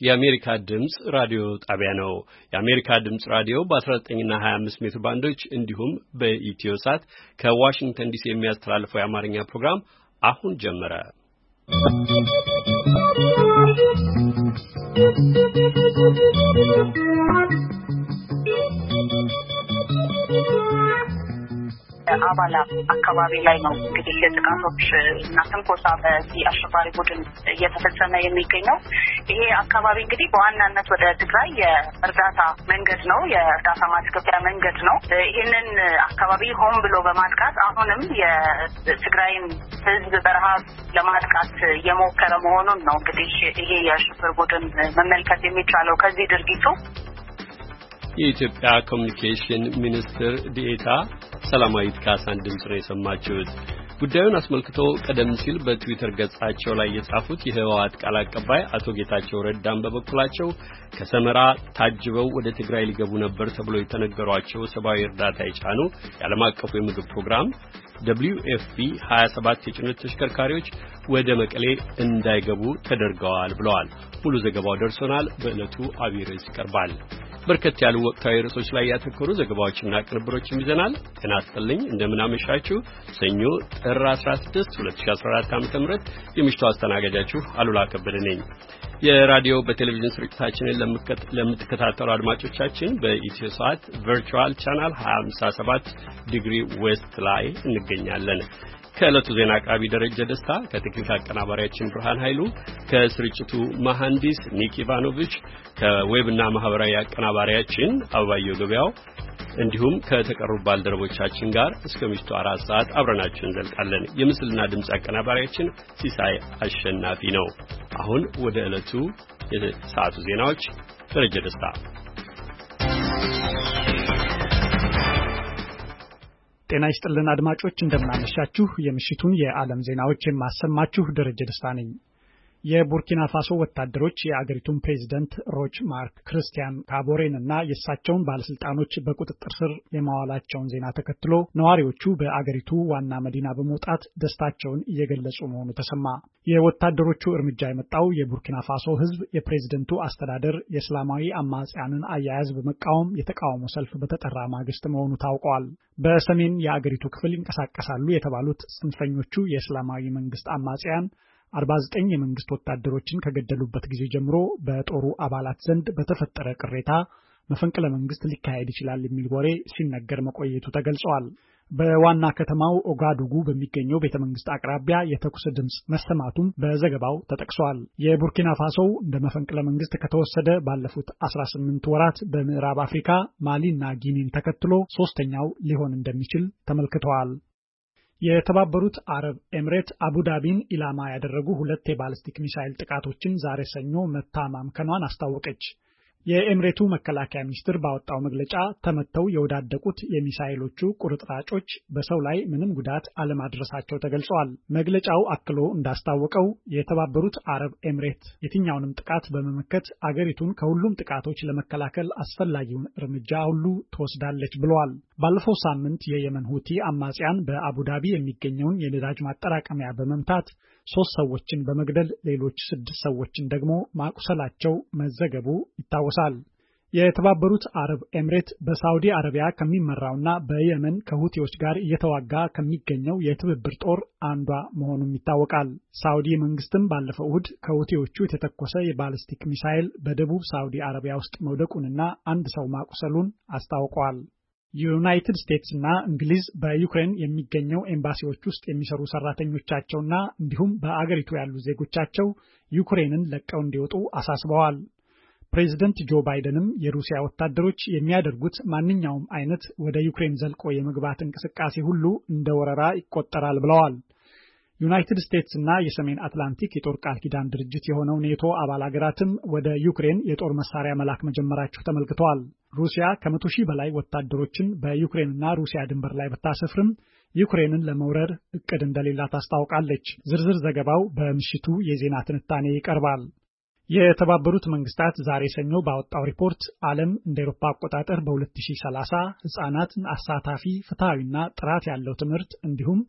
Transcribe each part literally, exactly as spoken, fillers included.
የአሜሪካ ድምጽ ራዲዮ ጣቢያ ነው። የአሜሪካ ድምጽ ራዲዮ በ19 እና ሃያ አምስት ሜትር ባንዶች እንዲሁም በኢትዮ ሳት ከዋሽንግተን ዲሲ የሚያስተላልፈው የአማርኛ ፕሮግራም አሁን ጀመረ። አባላ አካባቢ ላይ ነው እንግዲህ የጥቃቶች እና ትንኮሳ በዚህ አሸባሪ ቡድን እየተፈጸመ የሚገኘው። ይሄ አካባቢ እንግዲህ በዋናነት ወደ ትግራይ የእርዳታ መንገድ ነው፣ የእርዳታ ማስገቢያ መንገድ ነው። ይህንን አካባቢ ሆን ብሎ በማጥቃት አሁንም የትግራይን ሕዝብ በረሃብ ለማጥቃት የሞከረ መሆኑን ነው እንግዲህ ይሄ የሽብር ቡድን መመልከት የሚቻለው ከዚህ ድርጊቱ። የኢትዮጵያ ኮሚኒኬሽን ሚኒስትር ዲኤታ ሰላማዊት ካሳን ድምጽ ነው የሰማችሁት። ጉዳዩን አስመልክቶ ቀደም ሲል በትዊተር ገጻቸው ላይ የጻፉት የህወሓት ቃል አቀባይ አቶ ጌታቸው ረዳን በበኩላቸው ከሰመራ ታጅበው ወደ ትግራይ ሊገቡ ነበር ተብሎ የተነገሯቸው ሰብአዊ እርዳታ የጫኑ የዓለም አቀፉ የምግብ ፕሮግራም ደብሊው ኤፍ ፒ ሀያ ሰባት የጭነት ተሽከርካሪዎች ወደ መቀሌ እንዳይገቡ ተደርገዋል ብለዋል። ሙሉ ዘገባው ደርሶናል፣ በዕለቱ አብይ ርዕስ ይቀርባል። በርከት ያሉ ወቅታዊ ርዕሶች ላይ ያተኮሩ ዘገባዎችና ቅንብሮችን ይዘናል። ጤና ይስጥልኝ፣ እንደምን አመሻችሁ። ሰኞ ጥር አስራ ስድስት ሁለት ሺህ አስራ አራት ዓ.ም የምሽቱ አስተናጋጃችሁ አሉላ ከበደ ነኝ። የራዲዮ በቴሌቪዥን ስርጭታችንን ለምትከታተሉ አድማጮቻችን በኢትዮ ሳት ቨርቹዋል ቻናል ሃምሳ ሰባት ዲግሪ ዌስት ላይ እንገኛለን። ከዕለቱ ዜና አቅራቢ ደረጀ ደስታ፣ ከቴክኒክ አቀናባሪያችን ብርሃን ኃይሉ፣ ከስርጭቱ መሐንዲስ ኒክ ኢቫኖቪች፣ ከዌብና ማህበራዊ አቀናባሪያችን አበባየሁ ገበያው እንዲሁም ከተቀሩ ባልደረቦቻችን ጋር እስከ ምሽቱ አራት ሰዓት አብረናችሁ እንዘልቃለን። የምስልና ድምጽ አቀናባሪያችን ሲሳይ አሸናፊ ነው። አሁን ወደ ዕለቱ የሰዓቱ ዜናዎች ደረጀ ደስታ። ጤና ይስጥልን አድማጮች፣ እንደምናመሻችሁ። የምሽቱን የዓለም ዜናዎች የማሰማችሁ ደረጀ ደስታ ነኝ። የቡርኪና ፋሶ ወታደሮች የአገሪቱን ፕሬዝዳንት ሮች ማርክ ክርስቲያን ካቦሬን እና የእሳቸውን ባለስልጣኖች በቁጥጥር ስር የማዋላቸውን ዜና ተከትሎ ነዋሪዎቹ በአገሪቱ ዋና መዲና በመውጣት ደስታቸውን እየገለጹ መሆኑ ተሰማ። የወታደሮቹ እርምጃ የመጣው የቡርኪና ፋሶ ሕዝብ የፕሬዝደንቱ አስተዳደር የእስላማዊ አማጽያንን አያያዝ በመቃወም የተቃውሞ ሰልፍ በተጠራ ማግስት መሆኑ ታውቋል። በሰሜን የአገሪቱ ክፍል ይንቀሳቀሳሉ የተባሉት ጽንፈኞቹ የእስላማዊ መንግስት አማጽያን አርባ ዘጠኝ የመንግስት ወታደሮችን ከገደሉበት ጊዜ ጀምሮ በጦሩ አባላት ዘንድ በተፈጠረ ቅሬታ መፈንቅለ መንግስት ሊካሄድ ይችላል የሚል ወሬ ሲነገር መቆየቱ ተገልጿል። በዋና ከተማው ኦጋዱጉ በሚገኘው ቤተመንግስት አቅራቢያ የተኩስ ድምጽ መሰማቱም በዘገባው ተጠቅሷል። የቡርኪና ፋሶ እንደ መፈንቅለ መንግስት ከተወሰደ ባለፉት አስራ ስምንት ወራት በምዕራብ አፍሪካ ማሊና ጊኒን ተከትሎ ሶስተኛው ሊሆን እንደሚችል ተመልክተዋል። የተባበሩት አረብ ኤምሬት አቡዳቢን ኢላማ ያደረጉ ሁለት የባሊስቲክ ሚሳይል ጥቃቶችን ዛሬ ሰኞ መታ ማምከኗን አስታወቀች። የኤምሬቱ መከላከያ ሚኒስትር ባወጣው መግለጫ ተመተው የወዳደቁት የሚሳይሎቹ ቁርጥራጮች በሰው ላይ ምንም ጉዳት አለማድረሳቸው ተገልጿል። መግለጫው አክሎ እንዳስታወቀው የተባበሩት አረብ ኤምሬት የትኛውንም ጥቃት በመመከት አገሪቱን ከሁሉም ጥቃቶች ለመከላከል አስፈላጊውን እርምጃ ሁሉ ትወስዳለች ብለዋል። ባለፈው ሳምንት የየመን ሁቲ አማጽያን በአቡዳቢ የሚገኘውን የነዳጅ ማጠራቀሚያ በመምታት ሶስት ሰዎችን በመግደል ሌሎች ስድስት ሰዎችን ደግሞ ማቁሰላቸው መዘገቡ ይታወሳል። የተባበሩት አረብ ኤምሬት በሳውዲ አረቢያ ከሚመራውና በየመን ከሁቲዎች ጋር እየተዋጋ ከሚገኘው የትብብር ጦር አንዷ መሆኑም ይታወቃል። ሳውዲ መንግስትም ባለፈው እሁድ ከሁቲዎቹ የተተኮሰ የባሊስቲክ ሚሳይል በደቡብ ሳውዲ አረቢያ ውስጥ መውደቁንና አንድ ሰው ማቁሰሉን አስታውቋል። ዩናይትድ ስቴትስ እና እንግሊዝ በዩክሬን የሚገኘው ኤምባሲዎች ውስጥ የሚሰሩ ሰራተኞቻቸውና እንዲሁም በአገሪቱ ያሉ ዜጎቻቸው ዩክሬንን ለቀው እንዲወጡ አሳስበዋል። ፕሬዝዳንት ጆ ባይደንም የሩሲያ ወታደሮች የሚያደርጉት ማንኛውም አይነት ወደ ዩክሬን ዘልቆ የመግባት እንቅስቃሴ ሁሉ እንደ ወረራ ይቆጠራል ብለዋል። ዩናይትድ ስቴትስ እና የሰሜን አትላንቲክ የጦር ቃል ኪዳን ድርጅት የሆነው ኔቶ አባል ሀገራትም ወደ ዩክሬን የጦር መሳሪያ መላክ መጀመራቸው ተመልክተዋል። ሩሲያ ከመቶ ሺህ በላይ ወታደሮችን በዩክሬንና ሩሲያ ድንበር ላይ ብታሰፍርም ዩክሬንን ለመውረር እቅድ እንደሌላት አስታውቃለች። ዝርዝር ዘገባው በምሽቱ የዜና ትንታኔ ይቀርባል። የተባበሩት መንግስታት ዛሬ ሰኞ ባወጣው ሪፖርት ዓለም እንደ አውሮፓ አቆጣጠር በሁለት ሺህ ሰላሳ ህጻናትን አሳታፊ ፍትሃዊና ጥራት ያለው ትምህርት እንዲሁም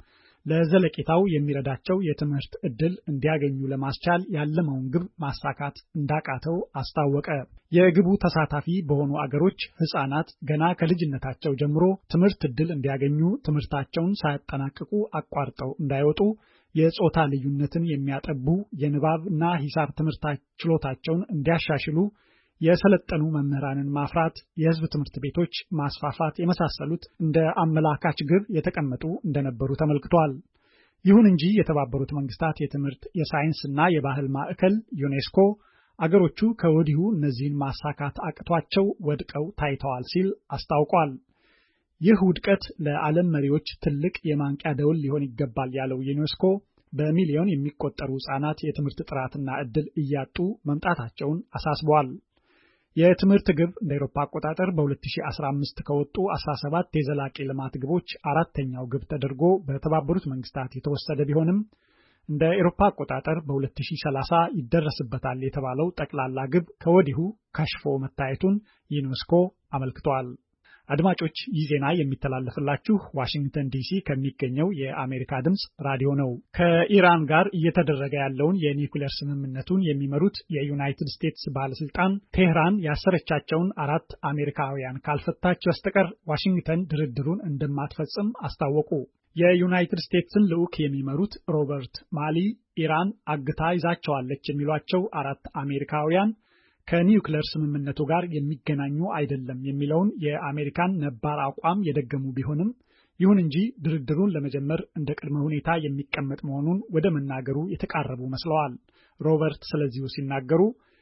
ለዘለቄታው የሚረዳቸው የትምህርት ዕድል እንዲያገኙ ለማስቻል ያለመውን ግብ ማሳካት እንዳቃተው አስታወቀ። የግቡ ተሳታፊ በሆኑ አገሮች ሕፃናት ገና ከልጅነታቸው ጀምሮ ትምህርት ዕድል እንዲያገኙ፣ ትምህርታቸውን ሳያጠናቅቁ አቋርጠው እንዳይወጡ፣ የጾታ ልዩነትን የሚያጠቡ የንባብና ሂሳብ ትምህርት ችሎታቸውን እንዲያሻሽሉ፣ የሰለጠኑ መምህራንን ማፍራት፣ የሕዝብ ትምህርት ቤቶች ማስፋፋት የመሳሰሉት እንደ አመላካች ግብ የተቀመጡ እንደነበሩ ተመልክቷል። ይሁን እንጂ የተባበሩት መንግስታት የትምህርት የሳይንስና የባህል ማዕከል ዩኔስኮ አገሮቹ ከወዲሁ እነዚህን ማሳካት አቅቷቸው ወድቀው ታይተዋል ሲል አስታውቋል። ይህ ውድቀት ለዓለም መሪዎች ትልቅ የማንቂያ ደወል ሊሆን ይገባል ያለው ዩኔስኮ በሚሊዮን የሚቆጠሩ ሕፃናት የትምህርት ጥራትና ዕድል እያጡ መምጣታቸውን አሳስበዋል። የትምህርት ግብ እንደ አውሮፓ አቆጣጠር በሁለት ሺህ አስራ አምስት ከወጡ አስራ ሰባት የዘላቂ ልማት ግቦች አራተኛው ግብ ተደርጎ በተባበሩት መንግስታት የተወሰደ ቢሆንም እንደ አውሮፓ አቆጣጠር በሁለት ሺህ ሰላሳ ይደረስበታል የተባለው ጠቅላላ ግብ ከወዲሁ ከሽፎ መታየቱን ዩኔስኮ አመልክቷል። አድማጮች ይህ ዜና የሚተላለፍላችሁ ዋሽንግተን ዲሲ ከሚገኘው የአሜሪካ ድምጽ ራዲዮ ነው። ከኢራን ጋር እየተደረገ ያለውን የኒውክሌር ስምምነቱን የሚመሩት የዩናይትድ ስቴትስ ባለስልጣን ቴህራን ያሰረቻቸውን አራት አሜሪካውያን ካልፈታች በስተቀር ዋሽንግተን ድርድሩን እንደማትፈጽም አስታወቁ። የዩናይትድ ስቴትስን ልዑክ የሚመሩት ሮበርት ማሊ ኢራን አግታ ይዛቸዋለች የሚሏቸው አራት አሜሪካውያን ከኒውክሌር ስምምነቱ ጋር የሚገናኙ አይደለም የሚለውን የአሜሪካን ነባር አቋም የደገሙ ቢሆንም ይሁን እንጂ ድርድሩን ለመጀመር እንደ ቅድመ ሁኔታ የሚቀመጥ መሆኑን ወደ መናገሩ የተቃረቡ መስለዋል። ሮበርት ስለዚሁ ሲናገሩ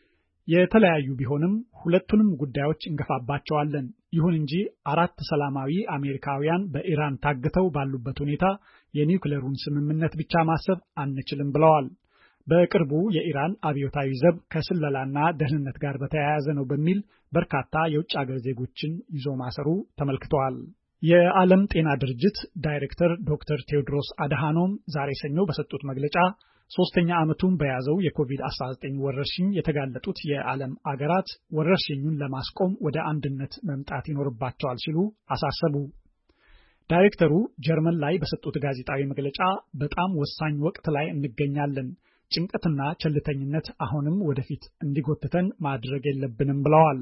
የተለያዩ ቢሆንም ሁለቱንም ጉዳዮች እንገፋባቸዋለን። ይሁን እንጂ አራት ሰላማዊ አሜሪካውያን በኢራን ታግተው ባሉበት ሁኔታ የኒውክሌሩን ስምምነት ብቻ ማሰብ አንችልም ብለዋል። በቅርቡ የኢራን አብዮታዊ ዘብ ከስለላና ደህንነት ጋር በተያያዘ ነው በሚል በርካታ የውጭ ሀገር ዜጎችን ይዞ ማሰሩ ተመልክተዋል። የዓለም ጤና ድርጅት ዳይሬክተር ዶክተር ቴዎድሮስ አድሃኖም ዛሬ ሰኞ በሰጡት መግለጫ ሶስተኛ ዓመቱን በያዘው የኮቪድ አስራ ዘጠኝ ወረርሽኝ የተጋለጡት የዓለም አገራት ወረርሽኙን ለማስቆም ወደ አንድነት መምጣት ይኖርባቸዋል ሲሉ አሳሰቡ። ዳይሬክተሩ ጀርመን ላይ በሰጡት ጋዜጣዊ መግለጫ በጣም ወሳኝ ወቅት ላይ እንገኛለን፣ ጭንቀትና ቸልተኝነት አሁንም ወደፊት እንዲጎትተን ማድረግ የለብንም ብለዋል።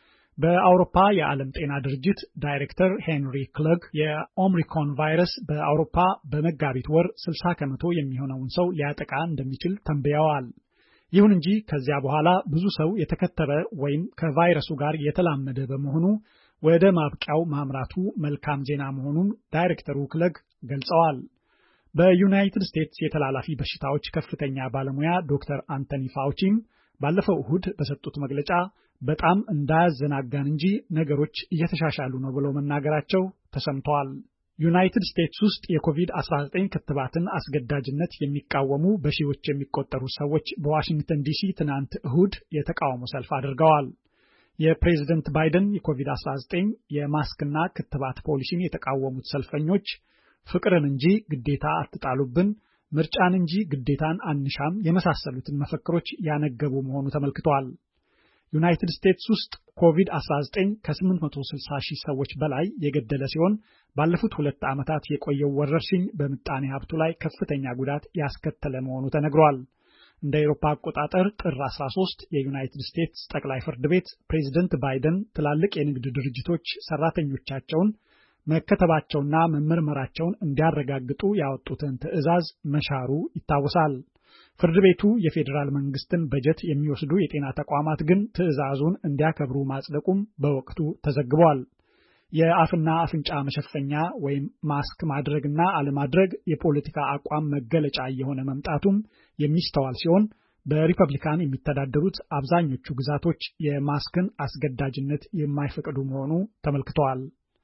በአውሮፓ የዓለም ጤና ድርጅት ዳይሬክተር ሄንሪ ክለግ የኦምሪኮን ቫይረስ በአውሮፓ በመጋቢት ወር ስልሳ ከመቶ የሚሆነውን ሰው ሊያጠቃ እንደሚችል ተንብየዋል። ይሁን እንጂ ከዚያ በኋላ ብዙ ሰው የተከተበ ወይም ከቫይረሱ ጋር የተላመደ በመሆኑ ወደ ማብቂያው ማምራቱ መልካም ዜና መሆኑን ዳይሬክተሩ ክለግ ገልጸዋል። በዩናይትድ ስቴትስ የተላላፊ በሽታዎች ከፍተኛ ባለሙያ ዶክተር አንቶኒ ፋውቺም ባለፈው እሁድ በሰጡት መግለጫ በጣም እንዳያዘናጋን እንጂ ነገሮች እየተሻሻሉ ነው ብለው መናገራቸው ተሰምተዋል። ዩናይትድ ስቴትስ ውስጥ የኮቪድ አስራ ዘጠኝ ክትባትን አስገዳጅነት የሚቃወሙ በሺዎች የሚቆጠሩ ሰዎች በዋሽንግተን ዲሲ ትናንት እሁድ የተቃውሞ ሰልፍ አድርገዋል። የፕሬዝደንት ባይደን የኮቪድ አስራ ዘጠኝ የማስክና ክትባት ፖሊሲን የተቃወሙት ሰልፈኞች ፍቅርን እንጂ ግዴታ አትጣሉብን፣ ምርጫን እንጂ ግዴታን አንሻም የመሳሰሉትን መፈክሮች ያነገቡ መሆኑ ተመልክቷል። ዩናይትድ ስቴትስ ውስጥ ኮቪድ አስራ ዘጠኝ ከስምንት መቶ ስልሳ ሺህ ሰዎች በላይ የገደለ ሲሆን ባለፉት ሁለት ዓመታት የቆየው ወረርሽኝ በምጣኔ ሀብቱ ላይ ከፍተኛ ጉዳት ያስከተለ መሆኑ ተነግሯል። እንደ አውሮፓ አቆጣጠር ጥር አስራ ሶስት የዩናይትድ ስቴትስ ጠቅላይ ፍርድ ቤት ፕሬዝደንት ባይደን ትላልቅ የንግድ ድርጅቶች ሰራተኞቻቸውን መከተባቸውና መመርመራቸውን እንዲያረጋግጡ ያወጡትን ትዕዛዝ መሻሩ ይታወሳል። ፍርድ ቤቱ የፌዴራል መንግስትን በጀት የሚወስዱ የጤና ተቋማት ግን ትዕዛዙን እንዲያከብሩ ማጽደቁም በወቅቱ ተዘግቧል። የአፍና አፍንጫ መሸፈኛ ወይም ማስክ ማድረግና አለማድረግ የፖለቲካ አቋም መገለጫ የሆነ መምጣቱም የሚስተዋል ሲሆን በሪፐብሊካን የሚተዳደሩት አብዛኞቹ ግዛቶች የማስክን አስገዳጅነት የማይፈቅዱ መሆኑ ተመልክተዋል።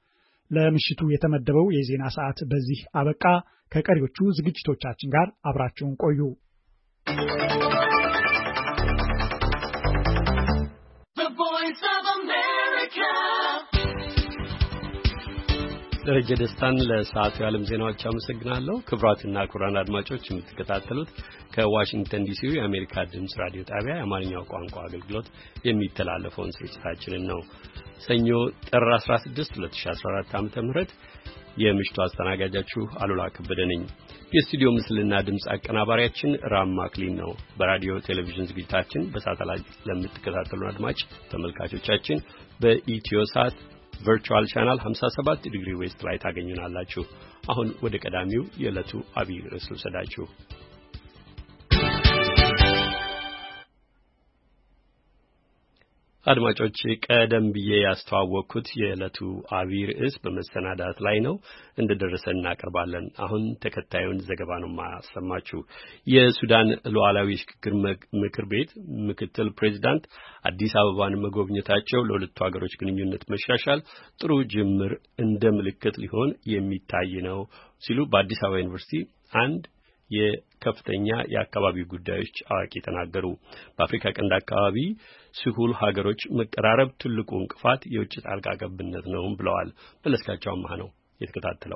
ለምሽቱ የተመደበው የዜና ሰዓት በዚህ አበቃ። ከቀሪዎቹ ዝግጅቶቻችን ጋር አብራችሁን ቆዩ። ደረጀ ደስታን ለሰዓቱ የዓለም ዜናዎች አመሰግናለሁ። ክቡራትና ክቡራን አድማጮች የምትከታተሉት ከዋሽንግተን ዲሲ የአሜሪካ ድምጽ ራዲዮ ጣቢያ የአማርኛው ቋንቋ አገልግሎት የሚተላለፈውን ስርጭታችንን ነው። ሰኞ ጥር አስራ ስድስት ሁለት ሺህ አስራ አራት ዓመተ ምህረት የምሽቱ አስተናጋጃችሁ አሉላ ከበደ ነኝ። የስቱዲዮ ምስልና ድምጽ አቀናባሪያችን ራም ማክሊን ነው። በራዲዮ ቴሌቪዥን ዝግጅታችን በሳተላይት ለምትከታተሉ አድማጭ ተመልካቾቻችን በኢትዮሳት ቨርቹዋል ቻናል ሃምሳ ሰባት ዲግሪ ዌስት ላይ ታገኙናላችሁ። አሁን ወደ ቀዳሚው የዕለቱ አብይ ርዕስ ልውሰዳችሁ። አድማጮች ቀደም ብዬ ያስተዋወቅኩት የዕለቱ አብይ ርዕስ በመሰናዳት ላይ ነው። እንደደረሰን እናቀርባለን። አሁን ተከታዩን ዘገባ ነው ማሰማችሁ። የሱዳን ሉዓላዊ ሽግግር ምክር ቤት ምክትል ፕሬዝዳንት አዲስ አበባን መጎብኘታቸው ለሁለቱ ሀገሮች ግንኙነት መሻሻል ጥሩ ጅምር እንደ ምልክት ሊሆን የሚታይ ነው ሲሉ በአዲስ አበባ ዩኒቨርሲቲ አንድ የከፍተኛ የአካባቢ ጉዳዮች አዋቂ ተናገሩ። በአፍሪካ ቀንድ አካባቢ ስሁል ሀገሮች መቀራረብ ትልቁ እንቅፋት የውጭ ጣልቃ ገብነት ነው ብለዋል። መለስካቸው አማህ ነው የተከታተለው።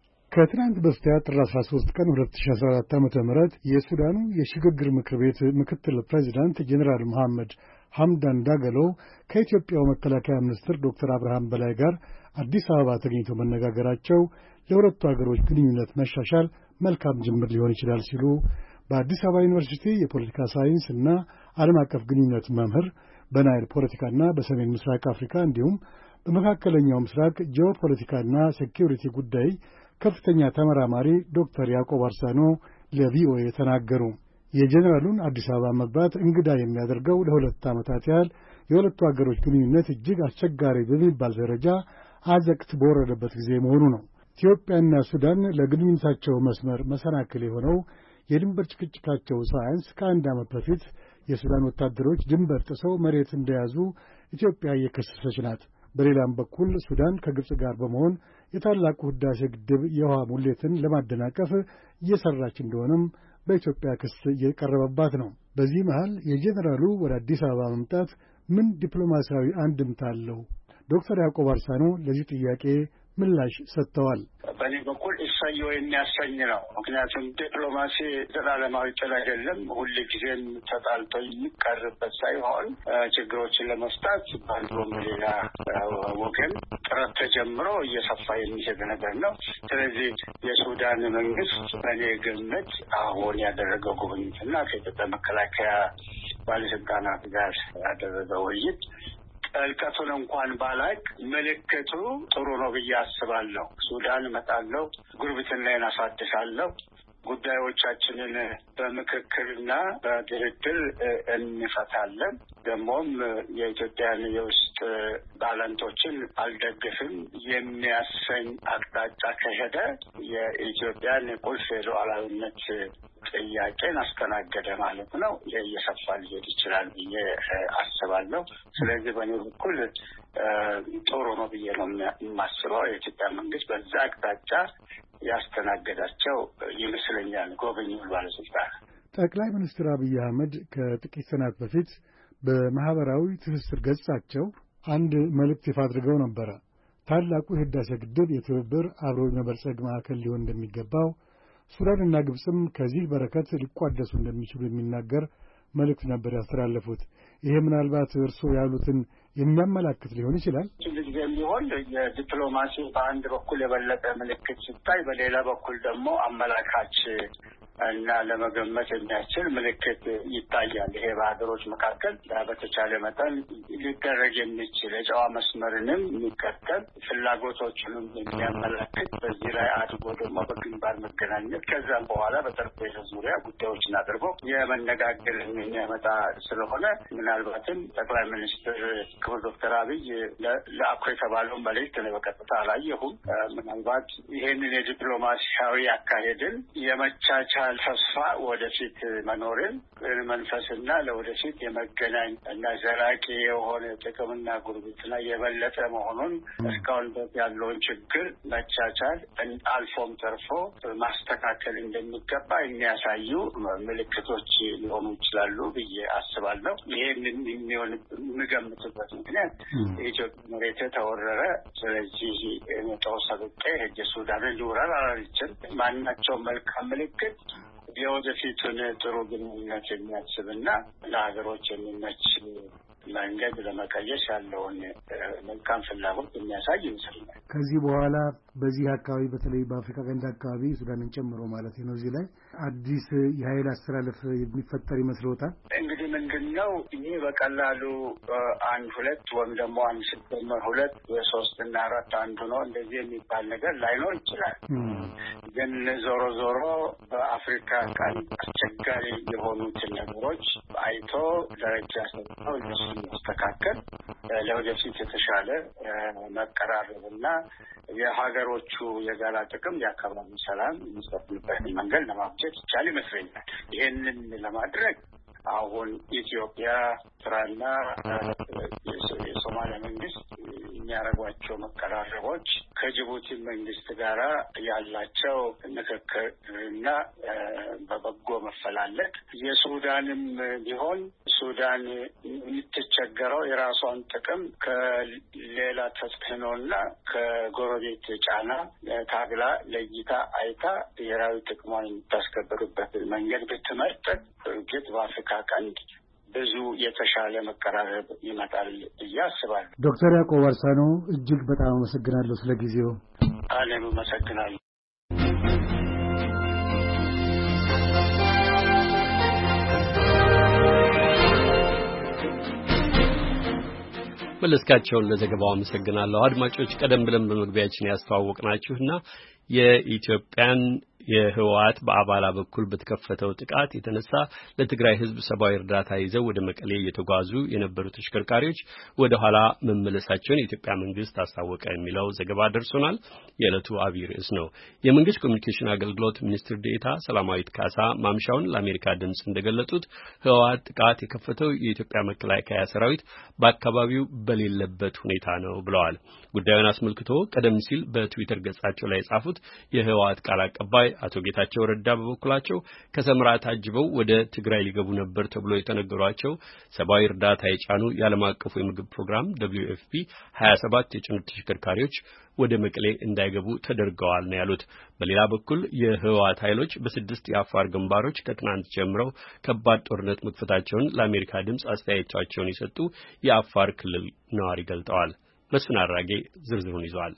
ከትናንት በስቲያ ጥር አስራ ሶስት ቀን ሁለት ሺህ አስራ አራት ዓመተ ምህረት የሱዳኑ የሽግግር ምክር ቤት ምክትል ፕሬዝዳንት ጄኔራል መሐመድ ሐምዳን ዳገሎ ከኢትዮጵያው መከላከያ ሚኒስትር ዶክተር አብርሃም በላይ ጋር አዲስ አበባ ተገኝተው መነጋገራቸው ለሁለቱ ሀገሮች ግንኙነት መሻሻል መልካም ጅምር ሊሆን ይችላል ሲሉ በአዲስ አበባ ዩኒቨርሲቲ የፖለቲካ ሳይንስ እና ዓለም አቀፍ ግንኙነት መምህር በናይል ፖለቲካና በሰሜን ምስራቅ አፍሪካ እንዲሁም በመካከለኛው ምስራቅ ጂኦፖለቲካና ሴኩሪቲ ጉዳይ ከፍተኛ ተመራማሪ ዶክተር ያዕቆብ አርሳኖ ለቪኦኤ ተናገሩ። የጀነራሉን አዲስ አበባ መግባት እንግዳ የሚያደርገው ለሁለት ዓመታት ያህል የሁለቱ ሀገሮች ግንኙነት እጅግ አስቸጋሪ በሚባል ደረጃ አዘቅት በወረደበት ጊዜ መሆኑ ነው። ኢትዮጵያና ሱዳን ለግንኙነታቸው መስመር መሰናክል የሆነው የድንበር ጭቅጭቃቸው ሳያንስ ከአንድ ዓመት በፊት የሱዳን ወታደሮች ድንበር ጥሰው መሬት እንደያዙ ኢትዮጵያ እየከሰሰች ናት። በሌላም በኩል ሱዳን ከግብጽ ጋር በመሆን የታላቁ ህዳሴ ግድብ የውሃ ሙሌትን ለማደናቀፍ እየሰራች እንደሆነም በኢትዮጵያ ክስ እየቀረበባት ነው። በዚህ መሃል የጄኔራሉ ወደ አዲስ አበባ መምጣት ምን ዲፕሎማሲያዊ አንድምታ አለው? ዶክተር ያዕቆብ አርሳኖ ለዚህ ጥያቄ ምላሽ ሰጥተዋል። በእኔ በኩል እሰየው የሚያሰኝ ነው። ምክንያቱም ዲፕሎማሲ ዘላለማዊ ጥል አይደለም። ሁል ጊዜም ተጣልቶ የሚቀርበት ሳይሆን ችግሮችን ለመፍታት በአንዱ በሌላ ወገን ጥረት ተጀምሮ እየሰፋ የሚሄድ ነገር ነው። ስለዚህ የሱዳን መንግስት በእኔ ግምት አሁን ያደረገው ጉብኝትና ከኢትዮጵያ መከላከያ ባለስልጣናት ጋር ያደረገው ውይይት ጥልቀቱን እንኳን ባላቅ ምልክቱ ጥሩ ነው ብዬ አስባለሁ። ሱዳን እመጣለሁ፣ ጉርብትናዬን አሳድሳለሁ፣ ጉዳዮቻችንን በምክክርና በድርድር እንፈታለን። ደግሞም የኢትዮጵያን የውስጥ ባላንጦችን አልደግፍም የሚያሰኝ አቅጣጫ ከሄደ የኢትዮጵያን ቁልፍ የሉዓላዊነት ጥያቄን አስተናገደ ማለት ነው። እየሰፋ ሊሄድ ይችላል ብዬ አስባለሁ። ስለዚህ በእኔ በኩል ጥሩ ነው ብዬ ነው የማስበው። የኢትዮጵያ መንግስት በዛ አቅጣጫ ያስተናገዳቸው ይመስለኛል ጎበኙ ባለስልጣን። ጠቅላይ ሚኒስትር አብይ አህመድ ከጥቂት ቀናት በፊት በማህበራዊ ትስስር ገጻቸው አንድ መልእክት ይፋ አድርገው ነበረ። ታላቁ የህዳሴ ግድብ የትብብር አብሮ የመበልጸግ ማዕከል ሊሆን እንደሚገባው ሱዳንና ግብጽም ከዚህ በረከት ሊቋደሱ እንደሚችሉ የሚናገር መልእክት ነበር ያስተላለፉት። ይሄ ምናልባት እርስዎ ያሉትን የሚያመላክት ሊሆን ይችላል። ጊዜ ቢሆን የዲፕሎማሲ በአንድ በኩል የበለጠ ምልክት ሲታይ፣ በሌላ በኩል ደግሞ አመላካች እና ለመገመት የሚያስችል ምልክት ይታያል። ይሄ በሀገሮች መካከል በተቻለ መጠን ሊደረግ የሚችል የጨዋ መስመርንም የሚከተል ፍላጎቶችንም የሚያመላክት በዚህ ላይ አድጎ ደግሞ በግንባር መገናኘት ከዛም በኋላ በጠረጴዛ ዙሪያ ጉዳዮችን አድርጎ የመነጋገር የሚያመጣ ስለሆነ ምናልባትም ጠቅላይ ሚኒስትር ክቡር ዶክተር አብይ ለአኮ የተባለውን መልእክት ነው በቀጥታ አላየሁም። ምናልባት ይሄንን የዲፕሎማሲያዊ አካሄድን የመቻቻል ተስፋ ወደፊት መኖርን መንፈስና ለወደፊት የመገናኝ እና ዘላቂ የሆነ ጥቅምና ጉርብትና የበለጠ መሆኑን እስካሁን ድረስ ያለውን ችግር መቻቻል አልፎም ተርፎ ማስተካከል እንደሚገባ የሚያሳዩ ምልክቶች ሊሆኑ ይችላሉ ብዬ አስባለሁ። ይሄንን የሚሆን የምገምትበት ምክንያት የኢትዮጵያ መሬት ተወረረ፣ ስለዚህ ተወሰብቄ ሄጄ ሱዳንን ሊወረር አላልችም። ማናቸው መልካም ምልክት የወደፊቱን ጥሩ ግንኙነት የሚያስብና ለሀገሮች የሚመች መንገድ ለመቀየስ ያለውን መልካም ፍላጎት የሚያሳይ ይመስላል። ከዚህ በኋላ በዚህ አካባቢ በተለይ በአፍሪካ ቀንድ አካባቢ ሱዳንን ጨምሮ ማለት ነው እዚህ ላይ አዲስ የኃይል አስተላለፍ የሚፈጠር ይመስሎታል? እንግዲህ ምንድነው ይሄ በቀላሉ አንድ ሁለት ወይም ደግሞ አንድ ሲደመር ሁለት የሶስት እና አራት አንዱ ነው እንደዚህ የሚባል ነገር ላይኖር ይችላል። ግን ዞሮ ዞሮ በአፍሪካ ቀንድ አስቸጋሪ የሆኑትን ነገሮች አይቶ ደረጃ ሰጥተው እነሱ ማስተካከል ለወደፊት የተሻለ መቀራረብና የሀገሮቹ የጋራ ጥቅም የአካባቢ ሰላም የሚሰፍንበት መንገድ ለማብጀት ይቻል ይመስለኛል። ይሄንን ለማድረግ አሁን ኢትዮጵያ ስራና የሶማሊያ መንግስት የሚያደርጓቸው መቀራረቦች ከጅቡቲ መንግስት ጋር ያላቸው ምክክርና በበጎ መፈላለግ የሱዳንም ቢሆን ሱዳን የምትቸገረው የራሷን ጥቅም ከሌላ ተጽዕኖና ከጎረቤት ጫና ታግላ ለይታ አይታ ብሔራዊ ጥቅሟን የምታስከብርበትን መንገድ ብትመርጥ እርግጥ በአፍሪካ ቀንድ ብዙ የተሻለ መቀራረብ ይመጣል ብዬ አስባለሁ። ዶክተር ያዕቆብ አርሳኖ እጅግ በጣም አመሰግናለሁ ስለ ጊዜው። እኔም አመሰግናለሁ። መለስካቸውን ለዘገባው አመሰግናለሁ። አድማጮች ቀደም ብለን በመግቢያችን ያስተዋወቅናችሁና የኢትዮጵያን የህወሓት በአባላ በኩል በተከፈተው ጥቃት የተነሳ ለትግራይ ህዝብ ሰብአዊ እርዳታ ይዘው ወደ መቀሌ እየተጓዙ የነበሩ ተሽከርካሪዎች ወደ ኋላ መመለሳቸውን የኢትዮጵያ መንግስት አስታወቀ የሚለው ዘገባ ደርሶናል። የዕለቱ አብይ ርዕስ ነው። የመንግስት ኮሚኒኬሽን አገልግሎት ሚኒስትር ዴኤታ ሰላማዊት ካሳ ማምሻውን ለአሜሪካ ድምጽ እንደገለጹት ህወሓት ጥቃት የከፈተው የኢትዮጵያ መከላከያ ሰራዊት በአካባቢው በሌለበት ሁኔታ ነው ብለዋል። ጉዳዩን አስመልክቶ ቀደም ሲል በትዊተር ገጻቸው ላይ የጻፉት የህወሓት ቃል አቀባይ አቶ ጌታቸው ረዳ በበኩላቸው ከሰምራ ታጅበው ወደ ትግራይ ሊገቡ ነበር ተብሎ የተነገሯቸው ሰብአዊ እርዳታ የጫኑ የዓለም አቀፉ የምግብ ፕሮግራም ደብሊው ኤፍ ፒ ሀያ ሰባት የጭነት ተሽከርካሪዎች ወደ መቀሌ እንዳይገቡ ተደርገዋል ነው ያሉት። በሌላ በኩል የህወሓት ኃይሎች በስድስት የአፋር ግንባሮች ከትናንት ጀምረው ከባድ ጦርነት መክፈታቸውን ለአሜሪካ ድምጽ አስተያየታቸውን የሰጡ የአፋር ክልል ነዋሪ ገልጠዋል። መስፍን አራጌ ዝርዝሩን ይዟል።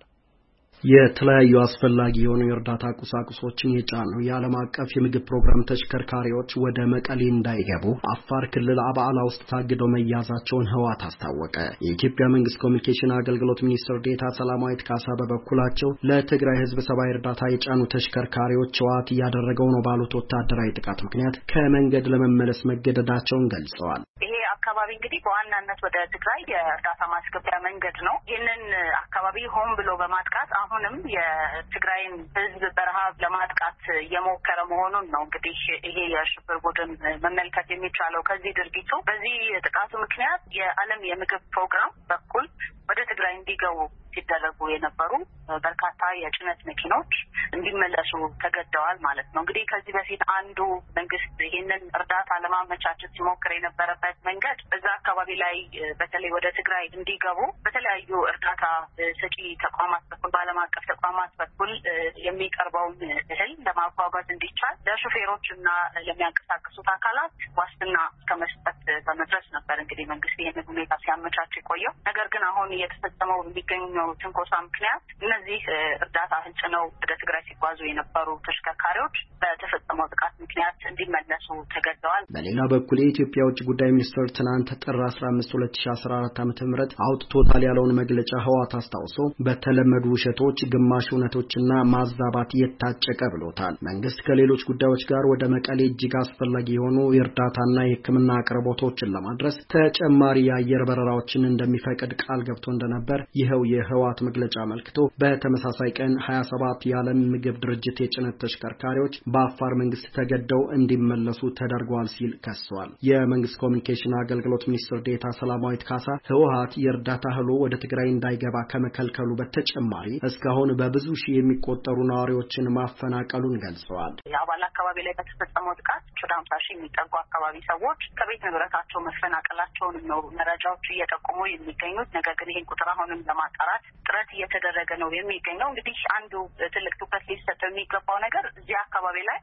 የተለያዩ አስፈላጊ የሆኑ የእርዳታ ቁሳቁሶችን የጫኑ የዓለም አቀፍ የምግብ ፕሮግራም ተሽከርካሪዎች ወደ መቀሌ እንዳይገቡ አፋር ክልል አባዓላ ውስጥ ታግደው መያዛቸውን ህወሓት አስታወቀ። የኢትዮጵያ መንግስት ኮሚኒኬሽን አገልግሎት ሚኒስትር ዴኤታ ሰላማዊት ካሳ በበኩላቸው ለትግራይ ህዝብ ሰብአዊ እርዳታ የጫኑ ተሽከርካሪዎች ህወሓት እያደረገው ነው ባሉት ወታደራዊ ጥቃት ምክንያት ከመንገድ ለመመለስ መገደዳቸውን ገልጸዋል። ይሄ አካባቢ እንግዲህ በዋናነት ወደ ትግራይ የእርዳታ ማስገቢያ መንገድ ነው። ይህንን አካባቢ ሆን ብሎ በማጥቃት አሁንም የትግራይን ህዝብ በረሃብ ለማጥቃት እየሞከረ መሆኑን ነው እንግዲህ ይሄ የሽብር ቡድን መመልከት የሚቻለው ከዚህ ድርጊቱ። በዚህ ጥቃቱ ምክንያት የዓለም የምግብ ፕሮግራም በኩል ወደ ትግራይ እንዲገቡ ሲደረጉ የነበሩ በርካታ የጭነት መኪኖች እንዲመለሱ ተገደዋል ማለት ነው። እንግዲህ ከዚህ በፊት አንዱ መንግስት ይህንን እርዳታ ለማመቻቸት ሲሞክር የነበረበት መንገድ በዛ አካባቢ ላይ በተለይ ወደ ትግራይ እንዲገቡ በተለያዩ እርዳታ ሰጪ ተቋማት በኩል በዓለም አቀፍ ተቋማት በኩል የሚቀርበውን እህል ለማጓጓዝ እንዲቻል ለሹፌሮች እና ለሚያንቀሳቅሱት አካላት ዋስትና ከመስጠት በመድረስ ነበር እንግዲህ መንግስት ይህንን ሁኔታ ሲያመቻች የቆየው። ነገር ግን አሁን እየተፈጸመው የሚገኘው ትንኮሳ ምክንያት እነዚህ እርዳታ እህል ጭነው ወደ ትግራይ ሲጓዙ የነበሩ ተሽከርካሪዎች በተፈጸመው ጥቃት ምክንያት እንዲመለሱ ተገደዋል። በሌላ በኩል የኢትዮጵያ ውጭ ጉዳይ ሚኒስትር ትናንት ጥር አስራ አምስት ሁለት ሺህ አስራ አራት ዓመተ ምህረት አውጥቶታል ያለውን መግለጫ ህወሓት አስታውሶ በተለመዱ ውሸቶች፣ ግማሽ እውነቶችና ማዛባት የታጨቀ ብሎታል። መንግስት ከሌሎች ጉዳዮች ጋር ወደ መቀሌ እጅግ አስፈላጊ የሆኑ የእርዳታና የሕክምና አቅርቦቶችን ለማድረስ ተጨማሪ የአየር በረራዎችን እንደሚፈቅድ ቃል ገብቶ እንደነበር ይኸው የህወሓት መግለጫ አመልክቶ በተመሳሳይ ቀን ሀያ ሰባት የዓለም ምግብ ድርጅት የጭነት ተሽከርካሪዎች በአፋር መንግስት ተገደው እንዲመለሱ ተደርጓል ሲል ከሷል። የመንግስት ኮሚኒኬሽን አገልግሎት ሚኒስትር ዴኤታ ሰላማዊት ካሳ ህወሓት የእርዳታ እህሉ ወደ ትግራይ እንዳይገባ ከመከልከሉ በተጨማሪ እስካሁን በብዙ ሺህ የሚቆጠሩ ነዋሪዎችን ማፈናቀሉን ገልጸዋል። የአባላ አካባቢ ላይ በተፈጸመው ጥቃት ወደ ሀምሳ ሺህ የሚጠጉ አካባቢ ሰዎች ከቤት ንብረታቸው መፈናቀላቸውን ነው መረጃዎች እየጠቆሙ የሚገኙት። ነገር ግን ይህን ቁጥር አሁንም ለማጣራት ጥረት እየተደረገ ነው የሚገኘው። እንግዲህ አንዱ ትልቅ ትኩረት ሊሰጠው የሚገባው ነገር እዚህ አካባቢ ላይ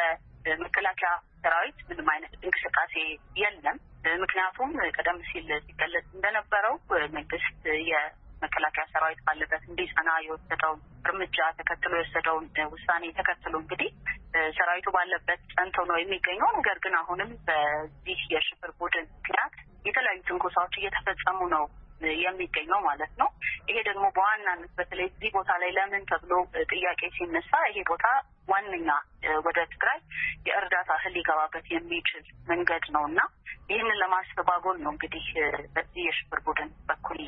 የመከላከያ ሰራዊት ምንም አይነት እንቅስቃሴ የለም። ምክንያቱም ቀደም ሲል ሲገለጽ እንደነበረው መንግስት መከላከያ ሰራዊት ባለበት እንዲጸና የወሰደውን እርምጃ ተከትሎ የወሰደውን ውሳኔ ተከትሎ እንግዲህ ሰራዊቱ ባለበት ጸንቶ ነው የሚገኘው። ነገር ግን አሁንም በዚህ የሽብር ቡድን ምክንያት የተለያዩ ትንኮሳዎች እየተፈጸሙ ነው የሚገኘው ማለት ነው። ይሄ ደግሞ በዋናነት በተለይ እዚህ ቦታ ላይ ለምን ተብሎ ጥያቄ ሲነሳ ይሄ ቦታ ዋነኛ ወደ ትግራይ የእርዳታ እህል ሊገባበት የሚችል መንገድ ነውና ይህንን ለማስተባበል ነው እንግዲህ በዚህ የሽብር ቡድን በኩል